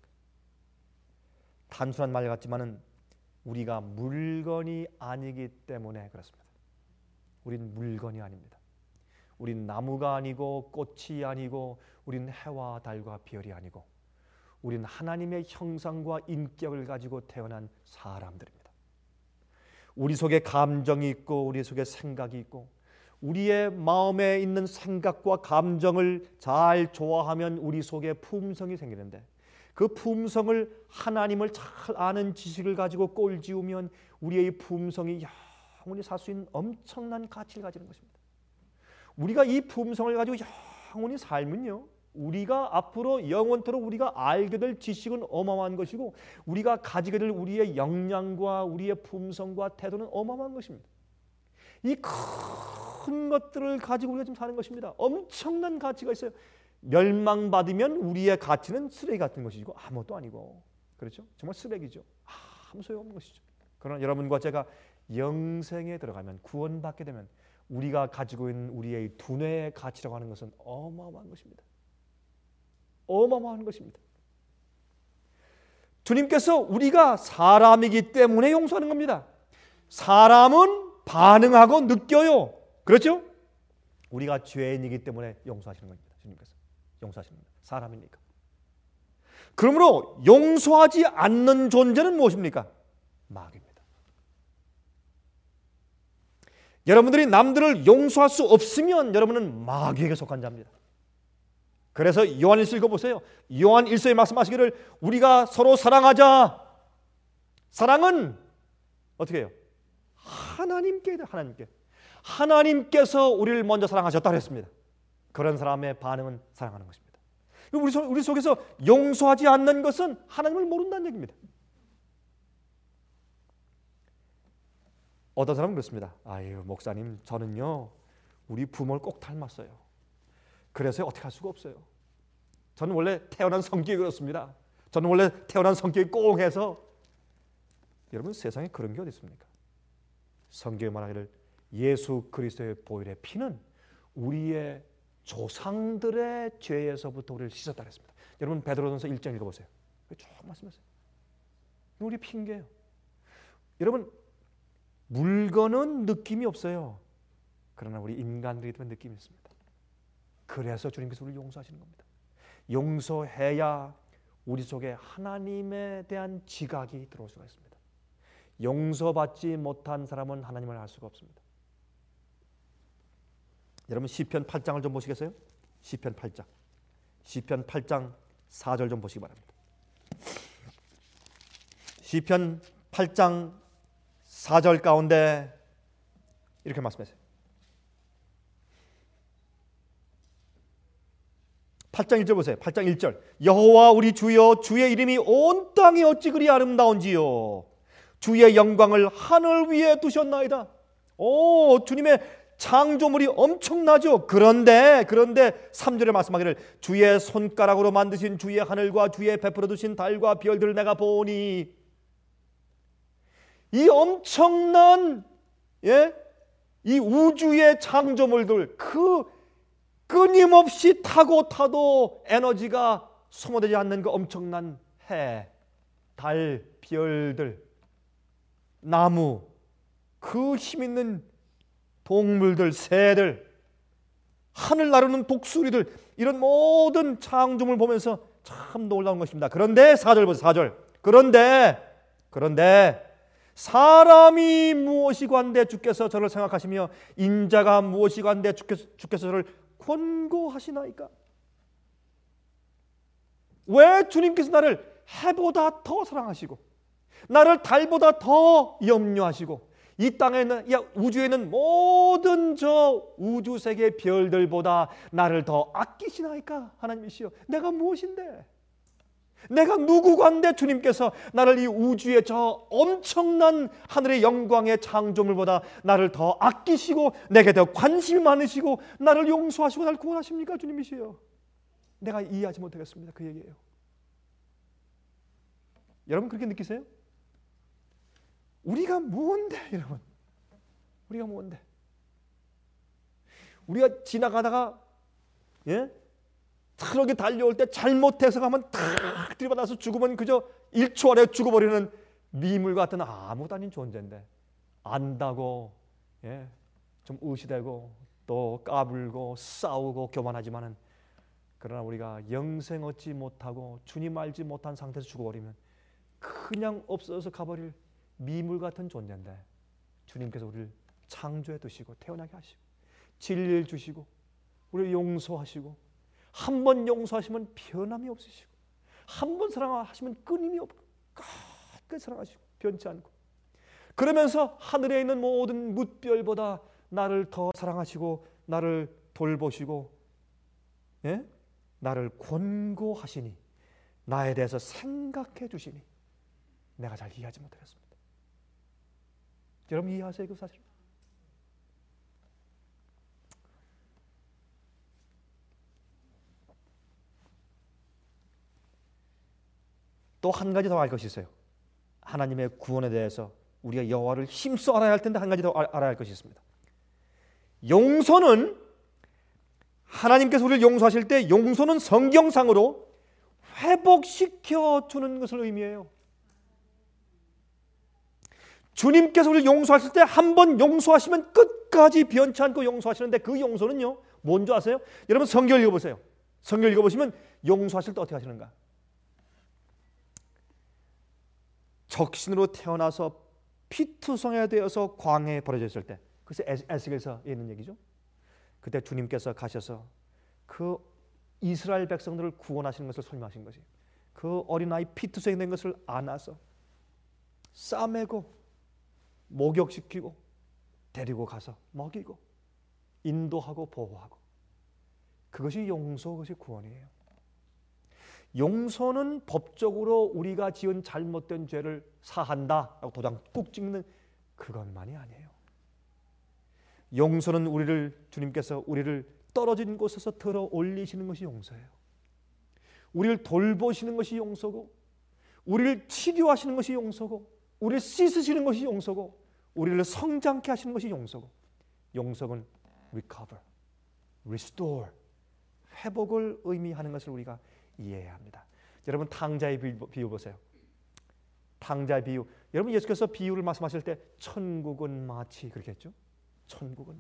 단순한 말 같지만은 우리가 물건이 아니기 때문에 그렇습니다. 우린 물건이 아닙니다. 우린 나무가 아니고 꽃이 아니고 우린 해와 달과 별이 아니고 우린 하나님의 형상과 인격을 가지고 태어난 사람들입니다. 우리 속에 감정이 있고 우리 속에 생각이 있고 우리의 마음에 있는 생각과 감정을 잘 조화하면 우리 속에 품성이 생기는데 그 품성을 하나님을 잘 아는 지식을 가지고 꼴지우면 우리의 품성이 영원히 살 수 있는 엄청난 가치를 가지는 것입니다. 우리가 이 품성을 가지고 영원히 살면요, 우리가 앞으로 영원토록 우리가 알게 될 지식은 어마어마한 것이고 우리가 가지게 될 우리의 역량과 우리의 품성과 태도는 어마어마한 것입니다. 이 큰 것들을 가지고 우리가 지금 사는 것입니다. 엄청난 가치가 있어요. 멸망받으면 우리의 가치는 쓰레기 같은 것이고 아무것도 아니고, 그렇죠? 정말 쓰레기죠. 아무 소용없는 것이죠. 그러나 여러분과 제가 영생에 들어가면, 구원받게 되면 우리가 가지고 있는 우리의 두뇌의 가치라고 하는 것은 어마어마한 것입니다. 어마어마한 것입니다. 주님께서 우리가 사람이기 때문에 용서하는 겁니다. 사람은 반응하고 느껴요. 그렇죠? 우리가 죄인이기 때문에 용서하시는 겁니다. 주님께서 용서하시는 겁니다. 사람이니까. 그러므로 용서하지 않는 존재는 무엇입니까? 마귀입니다. 여러분들이 남들을 용서할 수 없으면 여러분은 마귀에게 속한 자입니다. 그래서 요한일서 읽어보세요. 요한 1서에 말씀하시기를 우리가 서로 사랑하자. 사랑은 어떻게 해요? 하나님께. 하나님께서 우리를 먼저 사랑하셨다 그랬습니다. 그런 사람의 반응은 사랑하는 것입니다. 우리 속에서 용서하지 않는 것은 하나님을 모른다는 얘기입니다. 어떤 사람은 그렇습니다. 아유, 목사님, 저는요 우리 부모를 꼭 닮았어요. 그래서 어떻게 할 수가 없어요. 저는 원래 태어난 성격이 그렇습니다. 저는 원래 태어난 성격이 꽁해서. 여러분, 세상에 그런 게 어디 있습니까? 성경에 말하기를 예수 그리스도의 보혈의 피는 우리의 조상들의 죄에서부터 우리를 씻었다 그랬습니다. 여러분, 베드로전서 1장 읽어보세요. 쭉 말씀하세요. 우리 핑계예요. 여러분, 물건은 느낌이 없어요. 그러나 우리 인간들이 되면 느낌이 있습니다. 그래서 주님께서 우리를 용서하시는 겁니다. 용서해야 우리 속에 하나님에 대한 지각이 들어올 수가 있습니다. 용서받지 못한 사람은 하나님을 알 수가 없습니다. 여러분, 시편 8장을 좀 보시겠어요? 시편 8장. 시편 8장 4절 좀 보시기 바랍니다. 시편 8장 4절 가운데 이렇게 말씀하세요. 8장 1절 보세요. 8장 1절. 여호와 우리 주여, 주의 이름이 온 땅에 어찌 그리 아름다운지요. 주의 영광을 하늘 위에 두셨나이다. 오, 주님의 창조물이 엄청나죠. 그런데 3절에 말씀하기를 주의 손가락으로 만드신 주의 하늘과 주의 베풀어 두신 달과 별들을 내가 보니, 이 엄청난 이 우주의 창조물들, 그 끊임없이 타도 에너지가 소모되지 않는 그 엄청난 해, 달, 별들, 나무, 그 힘있는 동물들, 새들, 하늘 나르는 독수리들, 이런 모든 창조물을 보면서 참 놀라운 것입니다. 그런데 4절 보세요. 4절. 그런데 사람이 무엇이 관대 주께서 저를 생각하시며 인자가 무엇이 관대 주께서 저를 권고하시나이까? 왜 주님께서 나를 해보다 더 사랑하시고 나를 달보다 더 염려하시고 이 땅에 있는 우주에 있는 모든 저 우주 세계의 별들보다 나를 더 아끼시나이까? 하나님이시여, 내가 무엇인데? 내가 누구간데 주님께서 나를 이 우주의 저 엄청난 하늘의 영광의 창조물보다 나를 더 아끼시고 내게 더 관심이 많으시고 나를 용서하시고 나를 구원하십니까? 주님이시여, 내가 이해하지 못하겠습니다. 그 얘기예요. 여러분 그렇게 느끼세요? 우리가 뭔데, 여러분? 우리가 뭔데? 우리가 지나가다가 트럭이 달려올 때 잘못해서 가면 탁 들이받아서 죽으면 그저 1초 안에 죽어버리는 미물 같은 아무것도 아닌 존재인데 안다고 좀 의시되고 또 까불고 싸우고 교만하지만은 그러나 우리가 영생 얻지 못하고 주님 알지 못한 상태에서 죽어버리면 그냥 없어져서 가버릴 미물 같은 존재인데 주님께서 우리를 창조해 두시고 태어나게 하시고 진리를 주시고 우리를 용서하시고 한 번 용서하시면 변함이 없으시고 한 번 사랑하시면 끊임이 없고 끝까지 사랑하시고 변치 않고 그러면서 하늘에 있는 모든 뭇별보다 나를 더 사랑하시고 나를 돌보시고 나를 권고하시니 나에 대해서 생각해 주시니 내가 잘 이해하지 못하겠습니다. 여러분 이해하세요? 그 사실? 또 한 가지 더 알 것이 있어요. 하나님의 구원에 대해서 우리가 여호와를 힘써 알아야 할 텐데 한 가지 더 알아야 할 것이 있습니다. 용서는 하나님께서 우리를 용서하실 때 용서는 성경상으로 회복시켜 주는 것을 의미해요. 주님께서 우리를 용서하실 때 한 번 용서하시면 끝까지 변치 않고 용서하시는데 그 용서는요 뭔지 아세요? 여러분 성경 읽어보세요. 성경 읽어보시면 용서하실 때 어떻게 하시는가? 적신으로 태어나서 피투성이 되어서 광야에 버려졌을 때, 그래서 에스겔서 있는 얘기죠. 그때 주님께서 가셔서 그 이스라엘 백성들을 구원하시는 것을 설명하신 것이, 그 어린아이 피투성이 된 것을 안아서 싸매고 목욕시키고 데리고 가서 먹이고 인도하고 보호하고, 그것이 용서, 그것이 구원이에요. 용서는 법적으로 우리가 지은 잘못된 죄를 사한다라고 도장 꾹 찍는 그것만이 아니에요. 용서는 주님께서 우리를 떨어진 곳에서 들어 올리시는 것이 용서예요. 우리를 돌보시는 것이 용서고, 우리를 치료하시는 것이 용서고, 우리를 씻으시는 것이 용서고, 우리를 성장케 하시는 것이 용서고, 용서는 recover, restore, 회복을 의미하는 것을 우리가 이해해야 합니다. 여러분 탕자의 비유 보세요. 탕자의 비유. 여러분 예수께서 비유를 말씀하실 때 천국은 마치 그렇게 했죠. 천국은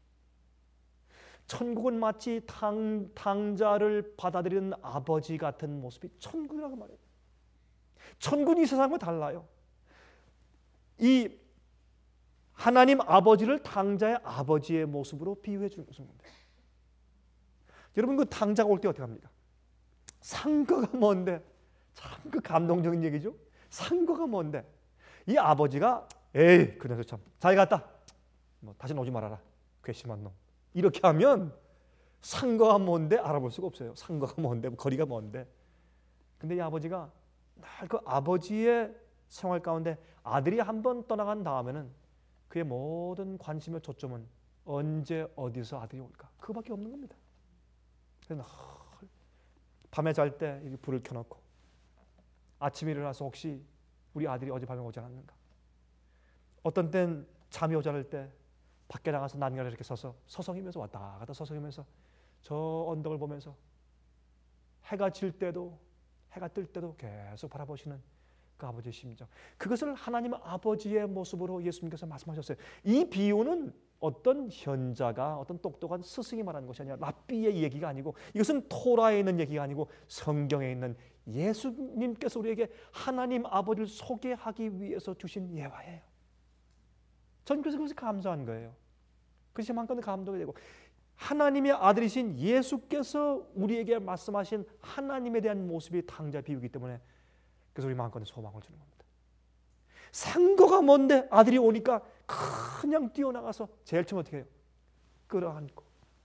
마치 탕자를 받아들이는 아버지 같은 모습이 천국이라고 말해요. 천국은 이 세상과 달라요. 이 하나님 아버지를 탕자의 아버지의 모습으로 비유해 주는 것입니다. 여러분 그 탕자가 올 때 어떻게 합니까? 상거가 뭔데? 참 그 감동적인 얘기죠. 상거가 뭔데? 이 아버지가 에이 그 녀석 참 잘 갔다. 다시는 오지 말아라. 괘씸한 놈. 이렇게 하면 상거가 뭔데 알아볼 수가 없어요. 상거가 뭔데, 거리가 뭔데. 근데 이 아버지가 날 그 아버지의 생활 가운데 아들이 한 번 떠나간 다음에는 그의 모든 관심의 초점은 언제 어디서 아들이 올까? 그거밖에 없는 겁니다. 그래서 밤에 잘 때 불을 켜놓고 아침에 일어나서 혹시 우리 아들이 어젯밤에 오지 않았는가? 어떤 땐 잠이 오지 않을 때 밖에 나가서 난간에 이렇게 서서 서성이면서 왔다 갔다 서성이면서 저 언덕을 보면서 해가 질 때도 해가 뜰 때도 계속 바라보시는 그 아버지의 심정, 그것을 하나님 아버지의 모습으로 예수님께서 말씀하셨어요. 이 비유는 어떤 현자가 어떤 똑똑한 스승이 말하는 것이 아니라 랍비의 얘기가 아니고 이것은 토라에 있는 얘기가 아니고 성경에 있는 예수님께서 우리에게 하나님 아버지를 소개하기 위해서 주신 예화예요. 전 그래서 그것이 감사한 거예요. 그것이 만큼 감동이 되고 하나님의 아들이신 예수께서 우리에게 말씀하신 하나님에 대한 모습이 당자 비유이기 때문에 그래서 우리 마음껏 소망을 주는 겁니다. 상고가 뭔데 아들이 오니까 그냥 뛰어나가서 제일 처음 어떻게 해요? 끌어안고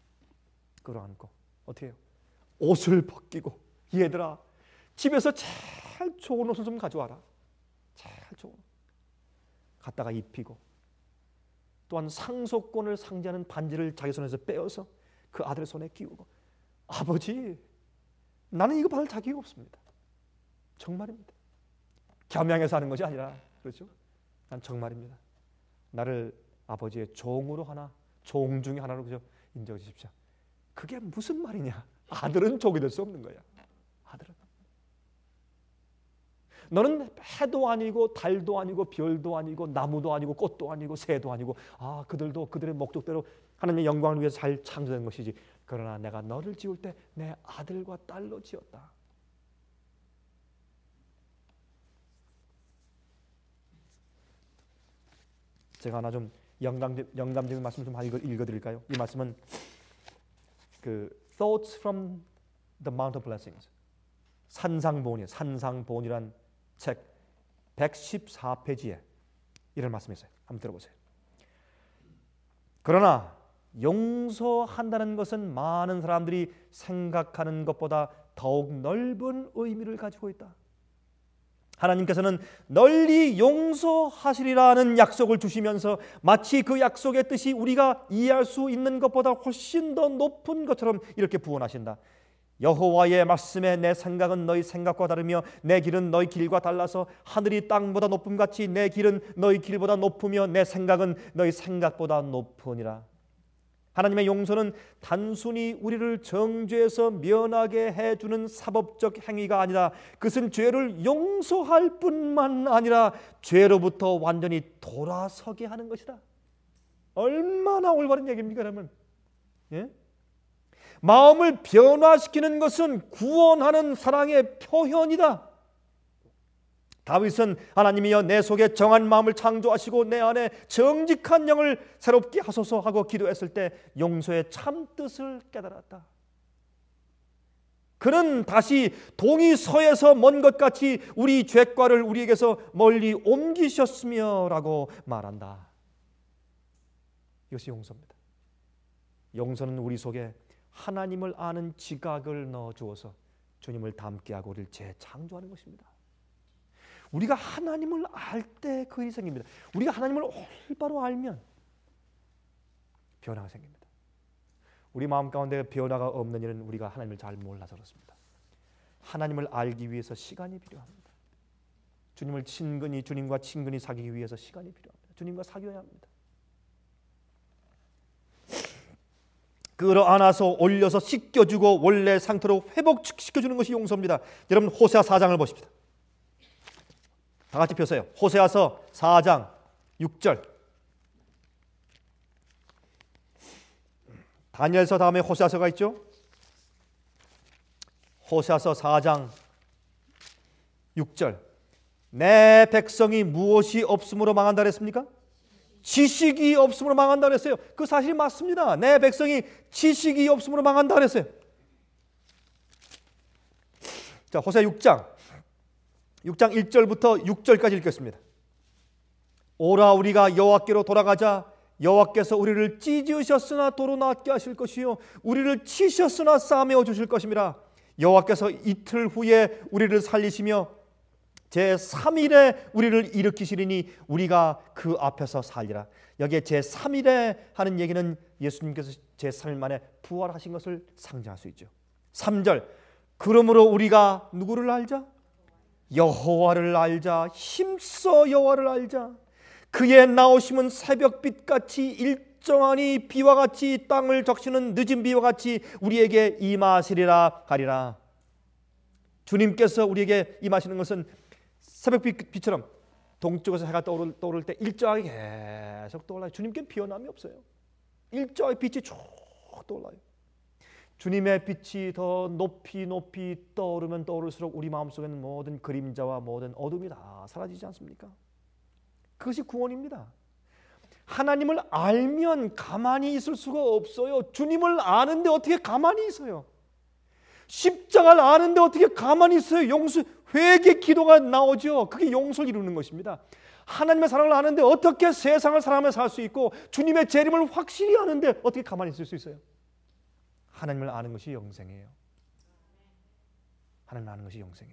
어떻게 해요? 옷을 벗기고 얘들아 집에서 제일 좋은 옷을 좀 가져와라. 제일 좋은 옷. 갖다가 입히고 또한 상속권을 상징하는 반지를 자기 손에서 빼어서 그 아들의 손에 끼우고 아버지 나는 이거 받을 자격이 없습니다. 정말입니다. 겸양해서 하는 것이 아니라 그렇죠? 난 정말입니다. 나를 아버지의 종으로 하나 종 중에 하나로 그저 인정해 주십시오. 그게 무슨 말이냐? 아들은 종이 될 수 없는 거야. 아들은 너는 해도 아니고 달도 아니고 별도 아니고 나무도 아니고 꽃도 아니고 새도 아니고 그들도 그들의 목적대로 하나님의 영광을 위해서 잘 창조된 것이지. 그러나 내가 너를 지을 때 내 아들과 딸로 지었다. 제가 하나 좀 영감적인 말씀 좀 읽어드릴까요? 이 말씀은 그 Thoughts from the Mount of Blessings 산상보온이란 책 114페이지에 이런 말씀이 있어요. 한번 들어보세요. 그러나 용서한다는 것은 많은 사람들이 생각하는 것보다 더욱 넓은 의미를 가지고 있다. 하나님께서는 널리 용서하시리라는 약속을 주시면서 마치 그 약속의 뜻이 우리가 이해할 수 있는 것보다 훨씬 더 높은 것처럼 이렇게 부언하신다. 여호와의 말씀에 내 생각은 너희 생각과 다르며 내 길은 너희 길과 달라서 하늘이 땅보다 높음같이 내 길은 너희 길보다 높으며 내 생각은 너희 생각보다 높으니라. 하나님의 용서는 단순히 우리를 정죄에서 면하게 해주는 사법적 행위가 아니라 그것은 죄를 용서할 뿐만 아니라 죄로부터 완전히 돌아서게 하는 것이다. 얼마나 올바른 얘기입니까? 그러면 마음을 변화시키는 것은 구원하는 사랑의 표현이다. 다윗은 하나님이여 내 속에 정한 마음을 창조하시고 내 안에 정직한 영을 새롭게 하소서 하고 기도했을 때 용서의 참 뜻을 깨달았다. 그는 다시 동이 서에서 먼 것 같이 우리 죄과를 우리에게서 멀리 옮기셨으며 라고 말한다. 이것이 용서입니다. 용서는 우리 속에 하나님을 아는 지각을 넣어주어서 주님을 닮게 하고 우리를 재창조하는 것입니다. 우리가 하나님을 알 때 그 일이 생깁니다. 우리가 하나님을 올바로 알면 변화가 생깁니다. 우리 마음 가운데 변화가 없는 일은 우리가 하나님을 잘 몰라서 그렇습니다. 하나님을 알기 위해서 시간이 필요합니다. 주님과 친근히 사귀기 위해서 시간이 필요합니다. 주님과 사귀어야 합니다. 끌어안아서 올려서 씻겨주고 원래 상태로 회복시켜주는 것이 용서입니다. 여러분 호세아 4장을 보십시다. 다 같이 펴세요. 호세아서 4장 6절. 다니엘서 다음에 호세아서가 있죠. 호세아서 4장 6절. 내 백성이 무엇이 없음으로 망한다 그랬습니까? 지식이 없음으로 망한다 그랬어요. 그 사실이 맞습니다. 내 백성이 지식이 없음으로 망한다 그랬어요. 자, 호세아 6장 1절부터 6절까지 읽겠습니다. 오라 우리가 여호와께로 돌아가자. 여호와께서 우리를 찢으셨으나 도로 낫게 하실 것이요 우리를 치셨으나 싸매어 주실 것임이라. 여호와께서 이틀 후에 우리를 살리시며 제3일에 우리를 일으키시리니 우리가 그 앞에서 살리라. 여기에 제3일에 하는 얘기는 예수님께서 제3일 만에 부활하신 것을 상징할 수 있죠. 3절. 그러므로 우리가 누구를 알자? 여호와를 알자. 힘써 여호와를 알자. 그의 나오심은 새벽빛같이 일정하니 비와 같이 땅을 적시는 늦은 비와 같이 우리에게 임하시리라 하리라. 주님께서 우리에게 임하시는 것은 새벽빛처럼 동쪽에서 해가 떠오를 때 일정하게 계속 떠올라요. 주님께는 비어남이 없어요. 일조의 빛이 쭉 떠올라요. 주님의 빛이 더 높이 높이 떠오르면 떠오를수록 우리 마음속에는 모든 그림자와 모든 어둠이 다 사라지지 않습니까? 그것이 구원입니다. 하나님을 알면 가만히 있을 수가 없어요. 주님을 아는데 어떻게 가만히 있어요? 십자가를 아는데 어떻게 가만히 있어요? 용서, 회개 기도가 나오죠. 그게 용서를 이루는 것입니다. 하나님의 사랑을 아는데 어떻게 세상을 사랑하며 살 수 있고 주님의 재림을 확실히 아는데 어떻게 가만히 있을 수 있어요? 하나님을 아는 것이 영생이에요. 하나님을 아는 것이 영생이에요.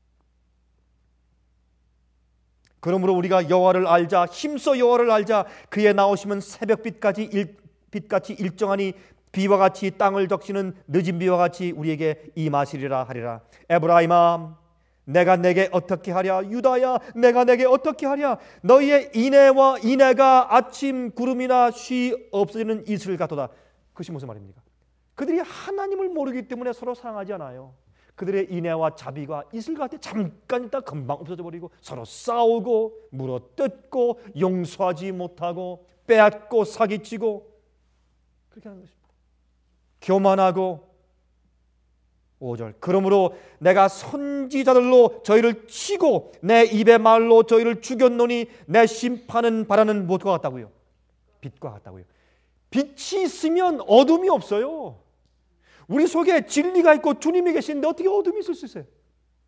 그러므로 우리가 여호와를 알자, 힘써 여호와를 알자. 그의 나오시면 새벽빛같이 일정하니 비와 같이 땅을 적시는 늦은 비와 같이 우리에게 임하시리라 하리라. 에브라임아, 내가 내게 어떻게 하랴? 유다야, 내가 내게 어떻게 하랴? 너희의 인애와 인애가 아침 구름이나 쉬 없어지는 이슬 같도다. 그것이 무슨 말입니까? 그들이 하나님을 모르기 때문에 서로 사랑하지 않아요. 그들의 인애와 자비가 이슬 같아 잠깐 있다 금방 없어져 버리고 서로 싸우고 물어뜯고 용서하지 못하고 빼앗고 사기치고 그렇게 하는 것입니다. 교만하고 5절 그러므로 내가 선지자들로 저희를 치고 내 입의 말로 저희를 죽였노니 내 심판은 바라는 무엇과 같다고요? 빛과 같다고요. 빛이 있으면 어둠이 없어요. 우리 속에 진리가 있고 주님이 계시는데 어떻게 어둠이 있을 수 있어요?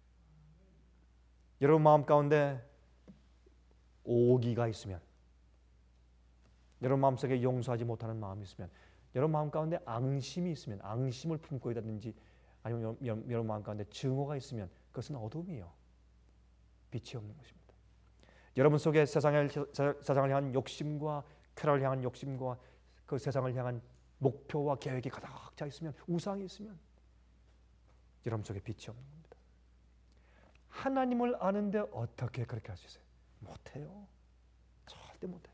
여러분 마음 가운데 오기가 있으면, 여러분 마음속에 용서하지 못하는 마음이 있으면, 여러분 마음 가운데 앙심이 있으면, 앙심을 품고 있다든지 아니면 여러분 마음 가운데 증오가 있으면 그것은 어둠이에요. 빛이 없는 것입니다. 여러분 속에 세상을 향한 욕심과 쾌락을 향한 욕심과 그 세상을 향한 목표와 계획이 가득 차 있으면, 우상이 있으면 여러분 속에 빛이 없는 겁니다. 하나님을 아는데 어떻게 그렇게 할 수 있어요? 못해요. 절대 못해요.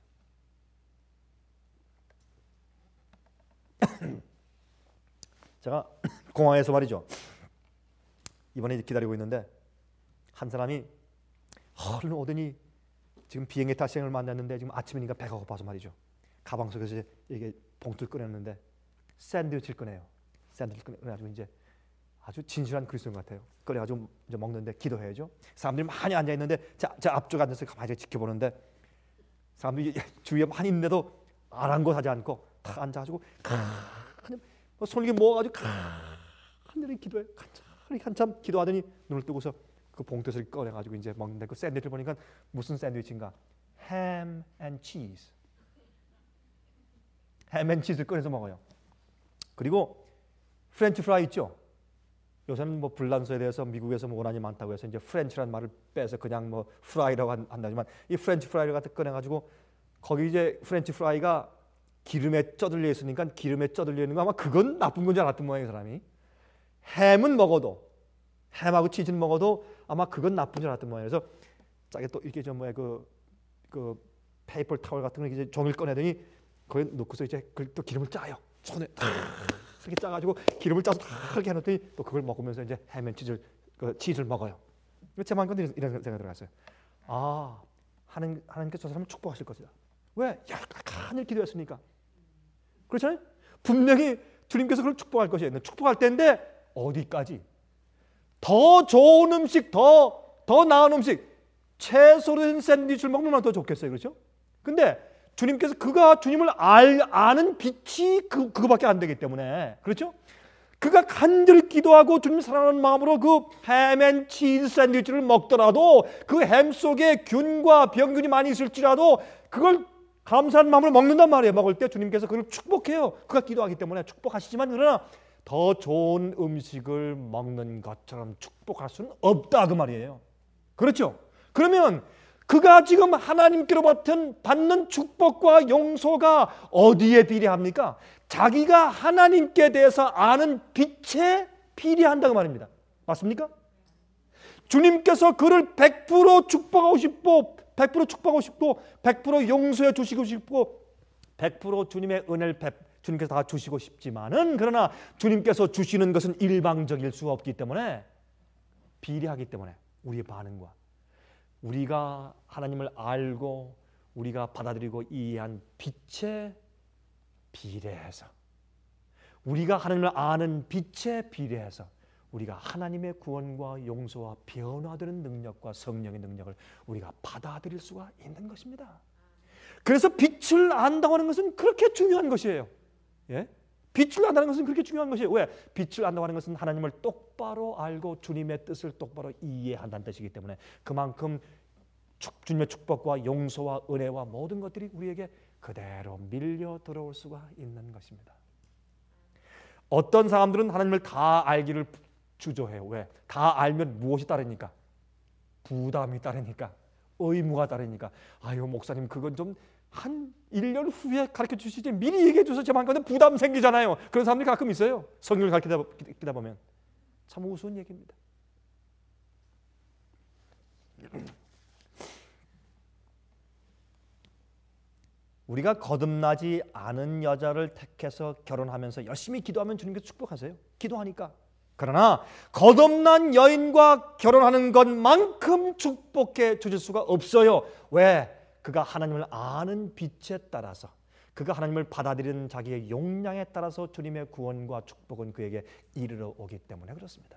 제가 공항에서 말이죠, 이번에 기다리고 있는데 한 사람이 얼른 오더니 지금 비행기 탈 시간을 만났는데 지금 아침이니까 배가 고파서 말이죠, 가방 속에서 이게 봉투를 꺼냈는데 샌드위치를 꺼내요. 샌드위치를 꺼내가지고 이제 아주 진실한 그리스도인 같아요. 꺼내가지고 이제 먹는데 기도해야죠. 사람들이 많이 앉아 있는데 제 앞쪽에 앉아서 가만히 지켜보는데 사람들이 주위에 많이 있는데도 아랑곳하지 않고 다 앉아가지고 그냥 손을 이렇게 모아가지고 하늘에 기도해. 한참 기도하더니 눈을 뜨고서 그 봉투에서 꺼내가지고 이제 먹는데 그 샌드위치를 보니까 무슨 샌드위치인가? 햄 앤 치즈. 햄 앤 치즈를 꺼내서 먹어요. 그리고 프렌치 프라이 있죠. 요새는 뭐 불란서에 대해서 미국에서 뭐 원한이 많다고 해서 이제 프렌치라는 말을 빼서 그냥 뭐 프라이라고 한다지만 이 프렌치 프라이를 갖다 꺼내가지고 거기 이제 프렌치 프라이가 기름에 쪄들려 있으니까 기름에 쪄들려 있는 거 아마 그건 나쁜 건 줄 알았던 모양이에요, 사람이. 햄은 먹어도, 햄하고 치즈는 먹어도 아마 그건 나쁜 줄 알았던 모양이에요. 그래서 짜게 또 이렇게 좀 뭐야 그 페이퍼 타월 같은 거 이제 종이를 꺼내더니 거기 넣고서 이제 또 기름을 짜요. 손에 이렇게 짜가지고 기름을 짜서 이렇게 해놓더니 또 그걸 먹으면서 이제 햄앤 치즈를 먹어요. 제 마음에 이런 생각이 들어갔어요. 아, 하나님께서 저 사람을 축복하실 것이다. 왜? 약간을 기도했으니까. 그렇잖아요? 분명히 주님께서 그걸 축복할 것이에요. 축복할 때인데 어디까지? 더 좋은 음식, 더 나은 음식, 채소로 된 샌드위치를 먹으면 더 좋겠어요. 그렇죠? 근데 주님께서 그가 주님을 아는 빛이 그거밖에 안 되기 때문에, 그렇죠? 그가 간절히 기도하고 주님 사랑하는 마음으로 그 햄 앤 치즈 샌드위치를 먹더라도 그 햄 속에 균과 병균이 많이 있을지라도 그걸 감사한 마음으로 먹는단 말이에요. 먹을 때 주님께서 그걸 축복해요. 그가 기도하기 때문에 축복하시지만, 그러나 더 좋은 음식을 먹는 것처럼 축복할 수는 없다 그 말이에요. 그렇죠? 그러면 그가 지금 하나님께로 받는 축복과 용서가 어디에 비례합니까? 자기가 하나님께 대해서 아는 빛에 비례한다 그 말입니다. 맞습니까? 주님께서 그를 100% 축복하고 싶고 100% 용서해 주시고 싶고 100% 주님의 은혜를 주님께서 다 주시고 싶지만은, 그러나 주님께서 주시는 것은 일방적일 수 없기 때문에, 비례하기 때문에 우리의 반응과 우리가 하나님을 알고 우리가 받아들이고 이해한 빛에 비례해서 우리가 하나님을 아는 빛에 비례해서 우리가 하나님의 구원과 용서와 변화되는 능력과 성령의 능력을 우리가 받아들일 수가 있는 것입니다. 그래서 빛을 안다고 하는 것은 그렇게 중요한 것이에요. 예? 빛을 안다는 것은 그렇게 중요한 것이에요. 왜? 빛을 안다고 하는 것은 하나님을 똑바로 알고 주님의 뜻을 똑바로 이해한다는 뜻이기 때문에 그만큼 주님의 축복과 용서와 은혜와 모든 것들이 우리에게 그대로 밀려 들어올 수가 있는 것입니다. 어떤 사람들은 하나님을 다 알기를 주저해요. 왜? 다 알면 무엇이 따르니까? 부담이 따르니까, 의무가 따르니까. 아유 목사님 그건 좀 한 1년 후에 가르쳐 주시지 미리 얘기해 줘서 제가 한 건데 부담 생기잖아요. 그런 사람들이 가끔 있어요. 성경을 가르치다 보면 참 우스운 얘기입니다. 우리가 거듭나지 않은 여자를 택해서 결혼하면서 열심히 기도하면 주님께서 축복하세요. 기도하니까. 그러나 거듭난 여인과 결혼하는 것만큼 축복해 주실 수가 없어요. 왜? 그가 하나님을 아는 빛에 따라서 그가 하나님을 받아들이는 자기의 용량에 따라서 주님의 구원과 축복은 그에게 이르러 오기 때문에 그렇습니다.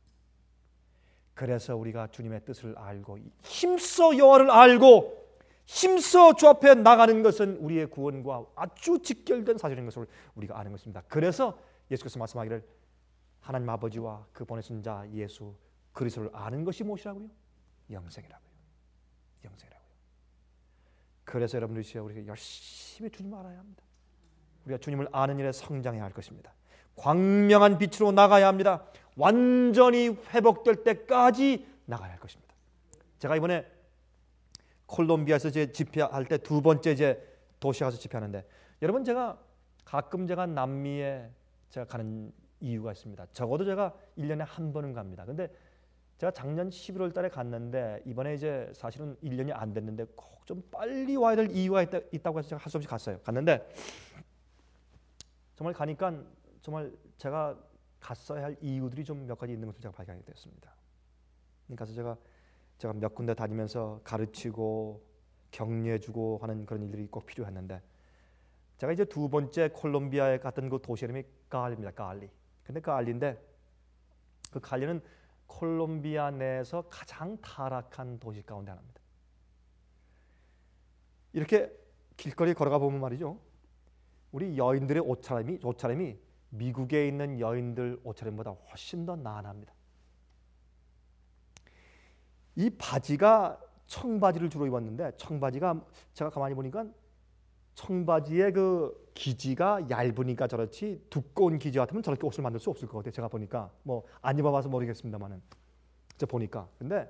그래서 우리가 주님의 뜻을 알고 힘써 여호와를 알고 힘써 주 앞에 나가는 것은 우리의 구원과 아주 직결된 사실인 것을 우리가 아는 것입니다. 그래서 예수께서 말씀하기를 하나님 아버지와 그 보내신 자 예수 그리스도를 아는 것이 무엇이라고요? 영생이라고요. 영생이라고요. 그래서 여러분들이 우리가 열심히 주님을 알아야 합니다. 우리가 주님을 아는 일에 성장해야 할 것입니다. 광명한 빛으로 나가야 합니다. 완전히 회복될 때까지 나가야 할 것입니다. 제가 이번에 콜롬비아에서 제 집회할 때 두 번째 이제 도시 가서 집회하는데 여러분 제가 가끔 제가 남미에 제가 가는 이유가 있습니다. 적어도 제가 1년에 한 번은 갑니다. 근데 제가 작년 11월 달에 갔는데 이번에 이제 사실은 1년이 안 됐는데 꼭 좀 빨리 와야 될 이유가 있다고 해서 제가 할 수 없이 갔어요. 갔는데 정말 가니까 정말 제가 갔어야 할 이유들이 좀 몇 가지 있는 것을 제가 발견하게 됐습니다. 그래서 제가 몇 군데 다니면서 가르치고 격려해주고 하는 그런 일들이 꼭 필요했는데 제가 이제 두 번째 콜롬비아에 갔던 그 도시 이름이 가알리입니다. 가알리. 근데 가알리인데 그 가알리는 콜롬비아 내에서 가장 타락한 도시 가운데 하나입니다. 이렇게 길거리 걸어가 보면 말이죠. 우리 여인들의 옷차림이 미국에 있는 여인들 옷차림보다 훨씬 더 나아납니다. 이 바지가 청바지를 주로 입었는데 청바지가 제가 가만히 보니까 청바지의 그 기지가 얇으니까 저렇지 두꺼운 기지 같으면 저렇게 옷을 만들 수 없을 것 같아요. 제가 보니까 뭐 안 입어봐서 모르겠습니다만은 제가 보니까 근데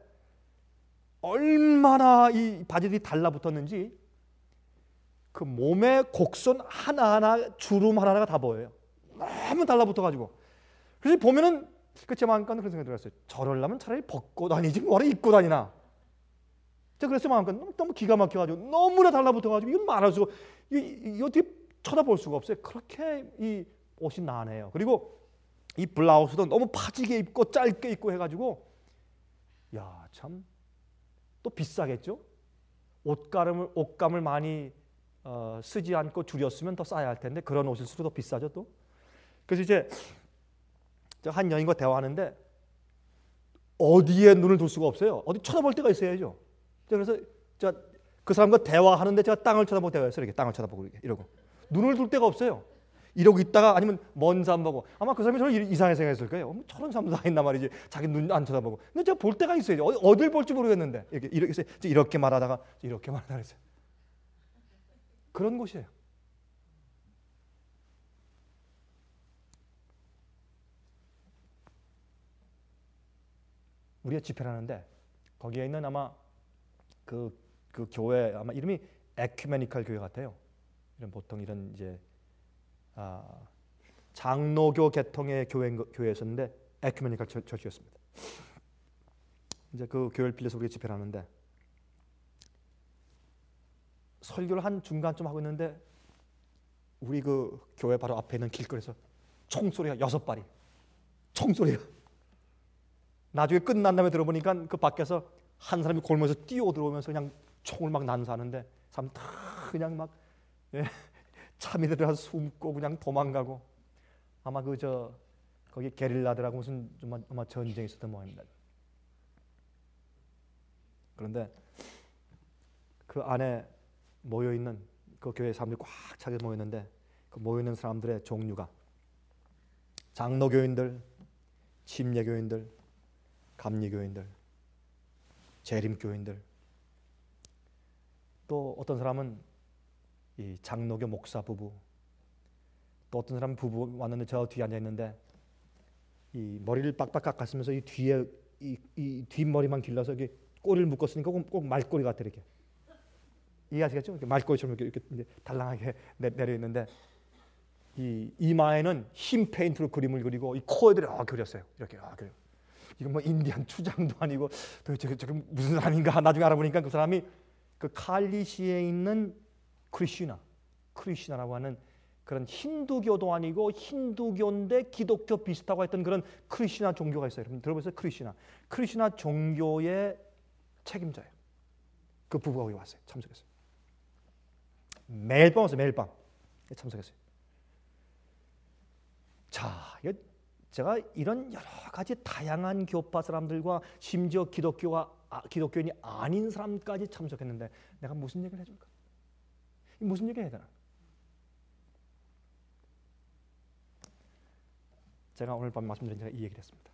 얼마나 이 바지들이 달라붙었는지 그 몸의 곡선 하나하나 주름 하나하나가 다 보여요. 너무 달라붙어가지고 그래서 보면은 제 마음껏 그런 생각이 들었어요. 저러려면 차라리 벗고 다니지 뭐를 입고 다니나. 제가 그래서 마음껏 너무 기가 막혀가지고 너무나 달라붙어가지고 이건 말할 수가 이 어떻게 쳐다볼 수가 없어요. 그렇게 이 옷이 나네요. 그리고 이 블라우스도 너무 파지게 입고 짧게 입고 해가지고 야 참 또 비싸겠죠. 옷감을 많이 쓰지 않고 줄였으면 더 싸야 할 텐데 그런 옷일수록 더 비싸죠 또. 그래서 이제 한 여인과 대화하는데 어디에 눈을 둘 수가 없어요. 어디 쳐다볼 데가 있어야죠. 그래서 그 사람과 대화하는데 제가 땅을 쳐다보고 대화했어요. 이렇게 땅을 쳐다보고 이러고 눈을 둘 데가 없어요. 이러고 있다가 아니면 먼 산 보고 아마 그 사람이 저를 이상하게 생각했을 거예요. 저런 사람도 다 있나 말이지. 자기 눈 안 쳐다보고. 근데 제가 볼 데가 있어야죠. 어딜 볼지 모르겠는데 이렇게 말하다가 이렇게 말하다가 그랬어요. 그런 곳이에요. 우리가 집회를 하는데 거기에 있는 아마 그 교회 아마 이름이 에큐메니컬 교회 같아요. 이런 보통 이런 이제 장로교 계통의 교회였었는데 에큐메니컬 처치였습니다. 이제 그 교회를 빌려서 우리가 집회를 하는데 설교를 한 중간쯤 하고 있는데 우리 그 교회 바로 앞에 있는 길거리에서 총소리가 6발이 총소리가 나중에 끝난 다음에 들어보니까 그 밖에서 한 사람이 골목에서 뛰어 들어오면서 그냥 총을 막 난사하는데 사람 다 그냥 막 차미들에 가서 숨고 그냥 도망가고 아마 거기 게릴라들하고 무슨 아마 전쟁이 있었던 모양입니다. 그런데 그 안에 모여 있는 그 교회 사람들이 꽉 차게 모여 있는데 그 모여 있는 사람들의 종류가 장로교인들, 침례교인들, 감리교인들, 재림교인들, 또 어떤 사람은 이 장로교 목사 부부, 또 어떤 사람 부부 왔는데 저 뒤에 앉아 있는데 이 머리를 빡빡 깎았으면서 이 뒤에 이 뒷머리만 길러서 이렇게 꼬리를 묶었으니까 꼭 말꼬리 같아 이렇게. 이해하시겠죠? 이렇게 말꼬리처럼 이렇게 달랑하게 내려 있는데 이 이마에는 흰 페인트로 그림을 그리고 이 코에도 그렸어요. 이렇게 그려. 이건 뭐 인디안 추장도 아니고 도대체 저게 무슨 사람인가 나중에 알아보니까 그 사람이 그 칼리시에 있는 크리시나라고 하는 그런 힌두교도 아니고 힌두교인데 기독교 비슷하고 했던 그런 크리시나 종교가 있어요. 여러분 들어보세요. 크리시나 종교의 책임자예요. 그 부부가 여기 왔어요. 참석했어요. 매일 밤 왔어요. 매일 밤 참석했어요. 자, 제가 이런 여러 가지 다양한 교파 사람들과 심지어 기독교인이 아닌 사람까지 참석했는데 내가 무슨 얘기를 해줄까? 무슨 얘기 해야 되나? 제가 오늘 밤 말씀드린 제가 이 얘기를 했습니다.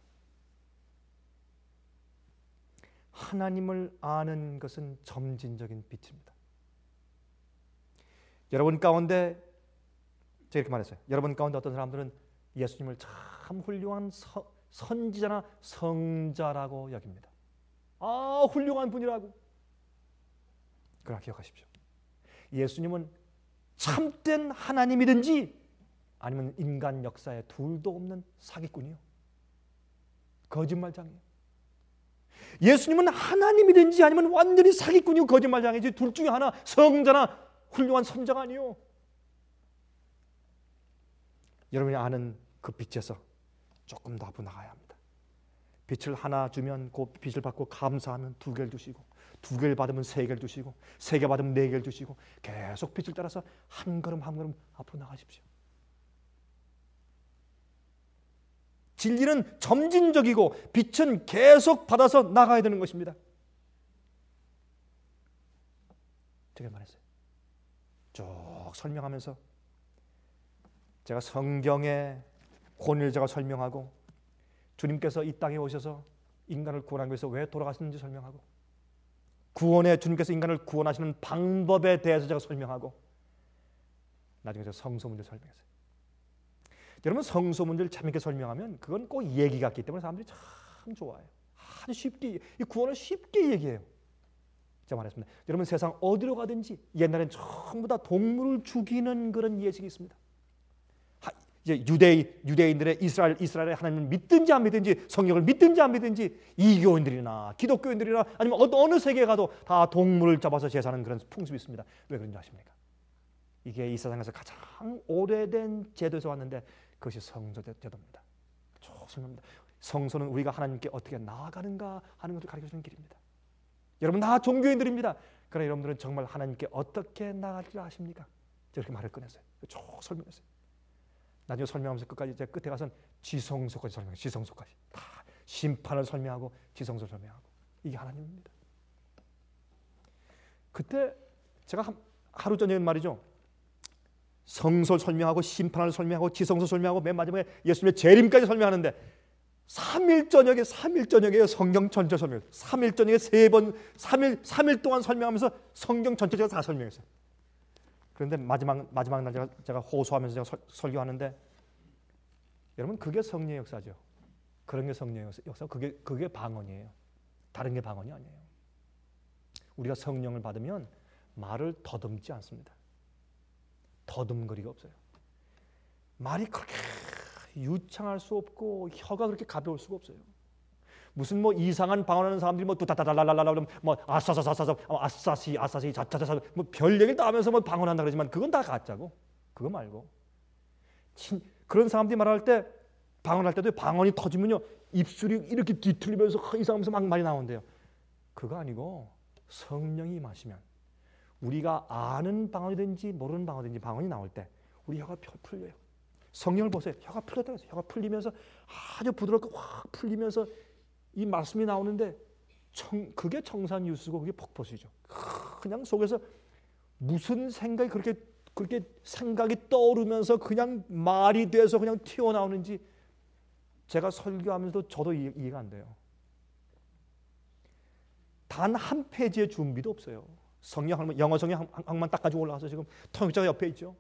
하나님을 아는 것은 점진적인 빛입니다. 여러분 가운데 제가 이렇게 말했어요. 여러분 가운데 어떤 사람들은 예수님을 참 훌륭한 선지자나 성자라고 여깁니다. 아, 훌륭한 분이라고. 그러나 기억하십시오. 예수님은 참된 하나님이든지 아니면 인간 역사에 둘도 없는 사기꾼이요. 거짓말장이에요. 예수님은 하나님이든지 아니면 완전히 사기꾼이고 거짓말장이지 둘 중에 하나 성자나 훌륭한 선자가 아니요. 여러분이 아는 그 빛에서 조금 더 앞으로 나가야 합니다. 빛을 하나 주면 그 빛을 받고 감사하면 두 개를 주시고 두 개를 받으면 세 개를 주시고 세 개 받으면 네 개를 주시고 계속 빛을 따라서 한 걸음 한 걸음 앞으로 나가십시오. 진리는 점진적이고 빛은 계속 받아서 나가야 되는 것입니다. 제가 말했어요. 쭉 설명하면서 제가 성경의 권위를 제가 설명하고 주님께서 이 땅에 오셔서 인간을 구원하기 위해서 왜 돌아가셨는지 설명하고 구원에 주님께서 인간을 구원하시는 방법에 대해서 제가 설명하고 나중에 제가 성소 문제를 설명했어요. 여러분 성소 문제를 재밌게 설명하면 그건 꼭 얘기 같기 때문에 사람들이 참 좋아해요. 아주 쉽게 이 구원을 쉽게 얘기해요. 제가 말했습니다. 여러분 세상 어디로 가든지 옛날엔 전부 다 동물을 죽이는 그런 예식이 있습니다. 이제 유대인들의 이스라엘의 하나님을 믿든지 안 믿든지 성경을 믿든지 안 믿든지 이교인들이나 기독교인들이나 아니면 어느 세계에 가도 다 동물을 잡아서 제사하는 그런 풍습이 있습니다. 왜 그런지 아십니까? 이게 이 세상에서 가장 오래된 제도에서 왔는데 그것이 성소 제도입니다. 좋습니다. 성소는 우리가 하나님께 어떻게 나아가는가 하는 것을 가르쳐주는 길입니다. 여러분 다 종교인들입니다. 그러나 여러분들은 정말 하나님께 어떻게 나아갈 줄 아십니까? 저렇게 말을 꺼냈어요. 쭉 설명했어요. 나중에 설명하면서 끝까지 제가 끝에 가서는 지성소까지 설명해요. 지성소까지 다 심판을 설명하고 지성소를 설명하고 이게 하나님입니다. 그때 제가 하루 저녁에 말이죠. 성소를 설명하고 심판을 설명하고 지성소 설명하고 맨 마지막에 예수님의 재림까지 설명하는데 3일 저녁에 성경 전체 설명했어요. 3일 저녁에 3번 3일 동안 설명하면서 성경 전체가 다 설명했어요. 그런데 마지막 날 제가 호소하면서 제가 설교하는데 여러분 그게 성령의 역사죠. 그런 게 성령의 역사. 그게 방언이에요. 다른 게 방언이 아니에요. 우리가 성령을 받으면 말을 더듬지 않습니다. 더듬거리가 없어요. 말이 그렇게 유창할 수 없고 혀가 그렇게 가벼울 수가 없어요. 무슨 뭐 이상한 방언하는 사람들이 뭐 두다다달랄랄라 뭐 아싸사사사사 아싸시 자자자자 뭐 별 얘기를 다 하면서 뭐 방언한다 그러지만 그건 다 가짜고 그거 말고 그런 사람들이 말할 때 방언할 때도 방언이 터지면요 입술이 이렇게 뒤틀리면서 이상하면서 막 말이 나온대요. 그거 아니고 성령이 임하시면 우리가 아는 방언이든지 모르는 방언이든지 방언이 나올 때 우리 혀가 풀려요. 성령을 보세요. 혀가 풀렸다고 했어요. 혀가 풀리면서 아주 부드럽게 확 풀리면서 이 말씀이 나오는데 그게 청산유수고 그게 폭포수죠. 그냥 속에서 무슨 생각이 그렇게 생각이 떠오르면서 그냥 말이 돼서 그냥 튀어나오는지 제가 설교하면서도 저도 이해가 안 돼요. 단 한 페이지의 준비도 없어요. 영어 성경 항만 딱 가지고 올라가서 지금 통역자가 옆에 있죠.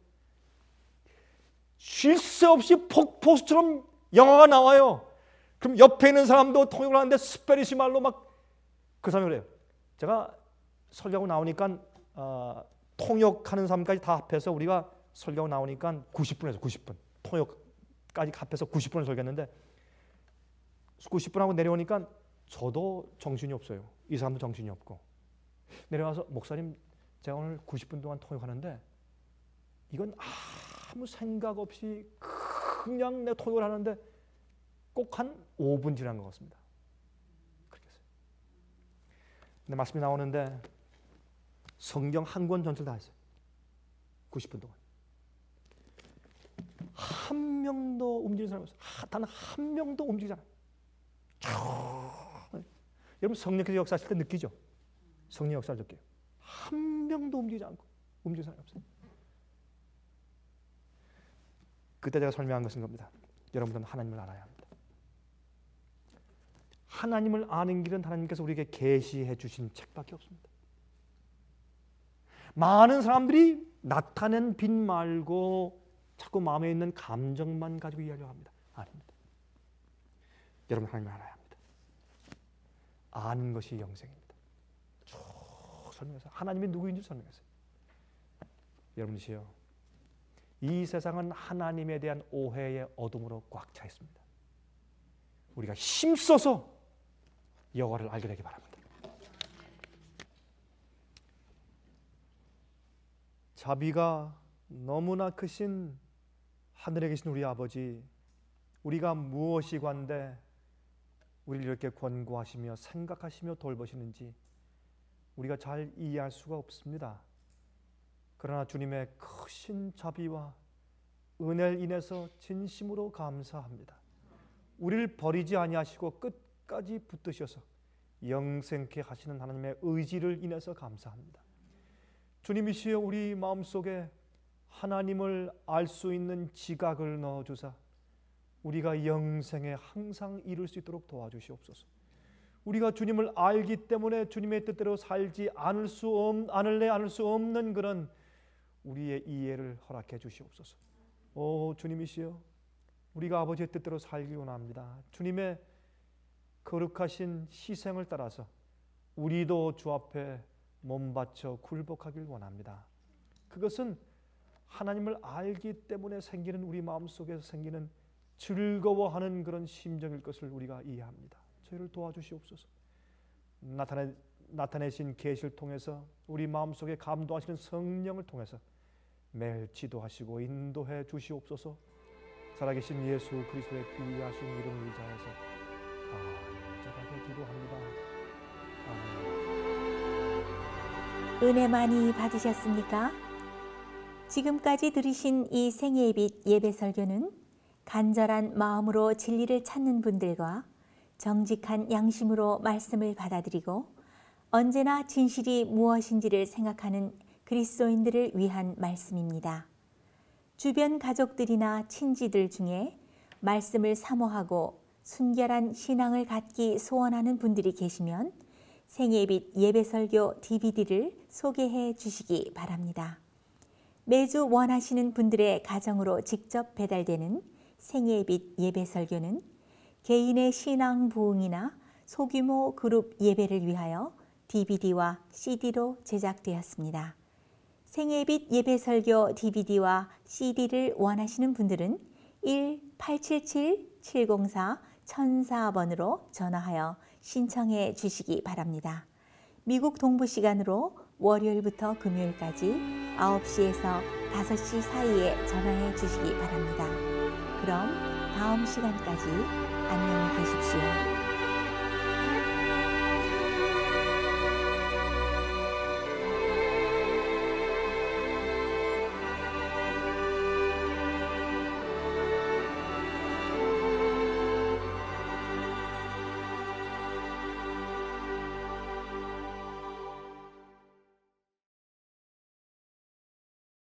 쉴 새 없이 폭포수처럼 영어가 나와요. 그럼 옆에 있는 사람도 통역을 하는데 스페니시 말로 막 그 사람이 그래요. 제가 설교하고 나오니까 통역하는 사람까지 다 합해서 우리가 설교하고 나오니까 90분에서 90분 통역까지 합해서 90분을 설교했는데 90분 하고 내려오니까 저도 정신이 없어요. 이 사람도 정신이 없고 내려와서 목사님 제가 오늘 90분 동안 통역하는데 이건 아무 생각 없이 그냥 내 통역을 하는데 꼭 한 5분 지난 것 같습니다. 그렇게 했어요. 근데 말씀이 나오는데 성경 한 권 전체를 다 했어요. 90분 동안. 한 명도 움직이는 사람이 없어요. 단 한 명도 움직이지 않아요. 여러분 성령께서 역사하실 때 느끼죠? 성령 역사를 느껴요. 한 명도 움직이지 않고 움직이는 사람이 없어요. 그때 제가 설명한 것은 겁니다. 여러분들은 하나님을 알아야 합니다. 하나님을 아는 길은 하나님께서 우리에게 계시해 주신 책밖에 없습니다. 많은 사람들이 나타낸 빛 말고 자꾸 마음에 있는 감정만 가지고 이야기를 합니다. 아닙니다. 여러분 하나님을 알아야 합니다. 아는 것이 영생입니다. 쭉 설명해서 하나님이 누구인지 설명했어요. 여러분이시여, 이 세상은 하나님에 대한 오해의 어둠으로 꽉 차 있습니다. 우리가 힘써서 여호와를 알게 되기 바랍니다. 자비가 너무나 크신 하늘에 계신 우리 아버지, 우리가 무엇이 관대 우리를 이렇게 권고하시며 생각하시며 돌보시는지 우리가 잘 이해할 수가 없습니다. 그러나 주님의 크신 자비와 은혜를 인해서 진심으로 감사합니다. 우리를 버리지 아니하시고 끝까지 붙드셔서 영생케 하시는 하나님의 의지를 인해서 감사합니다. 주님이시여, 우리 마음속에 하나님을 알 수 있는 지각을 넣어주사 우리가 영생에 항상 이룰 수 있도록 도와주시옵소서. 우리가 주님을 알기 때문에 주님의 뜻대로 살지 않을 수 없는 그런 우리의 이해를 허락해 주시옵소서. 오 주님이시여, 우리가 아버지의 뜻대로 살기 원합니다. 주님의 거룩하신 희생을 따라서 우리도 주 앞에 몸 바쳐 굴복하길 원합니다. 그것은 하나님을 알기 때문에 생기는 우리 마음속에서 생기는 즐거워하는 그런 심정일 것을 우리가 이해합니다. 저희를 도와주시옵소서. 나타내신 계시를 통해서 우리 마음속에 감동하시는 성령을 통해서 매일 지도하시고 인도해 주시옵소서. 살아계신 예수 그리스도의 귀하신 이름을 위하여서 간절하게 기도합니다. 아멘. 은혜 많이 받으셨습니까? 지금까지 들으신 이 생애의 빛 예배 설교는 간절한 마음으로 진리를 찾는 분들과 정직한 양심으로 말씀을 받아들이고 언제나 진실이 무엇인지를 생각하는 그리스도인들을 위한 말씀입니다. 주변 가족들이나 친지들 중에 말씀을 사모하고 순결한 신앙을 갖기 소원하는 분들이 계시면 생애의 빛 예배 설교 DVD를 소개해 주시기 바랍니다. 매주 원하시는 분들의 가정으로 직접 배달되는 생애의 빛 예배 설교는 개인의 신앙 부흥이나 소규모 그룹 예배를 위하여 DVD와 CD로 제작되었습니다. 생애의 빛 예배 설교 DVD와 CD를 원하시는 분들은 1-877-704-1004번으로 전화하여 신청해 주시기 바랍니다. 미국 동부 시간으로 월요일부터 금요일까지 9시에서 5시 사이에 전화해 주시기 바랍니다. 그럼 다음 시간까지 안녕히 계십시오.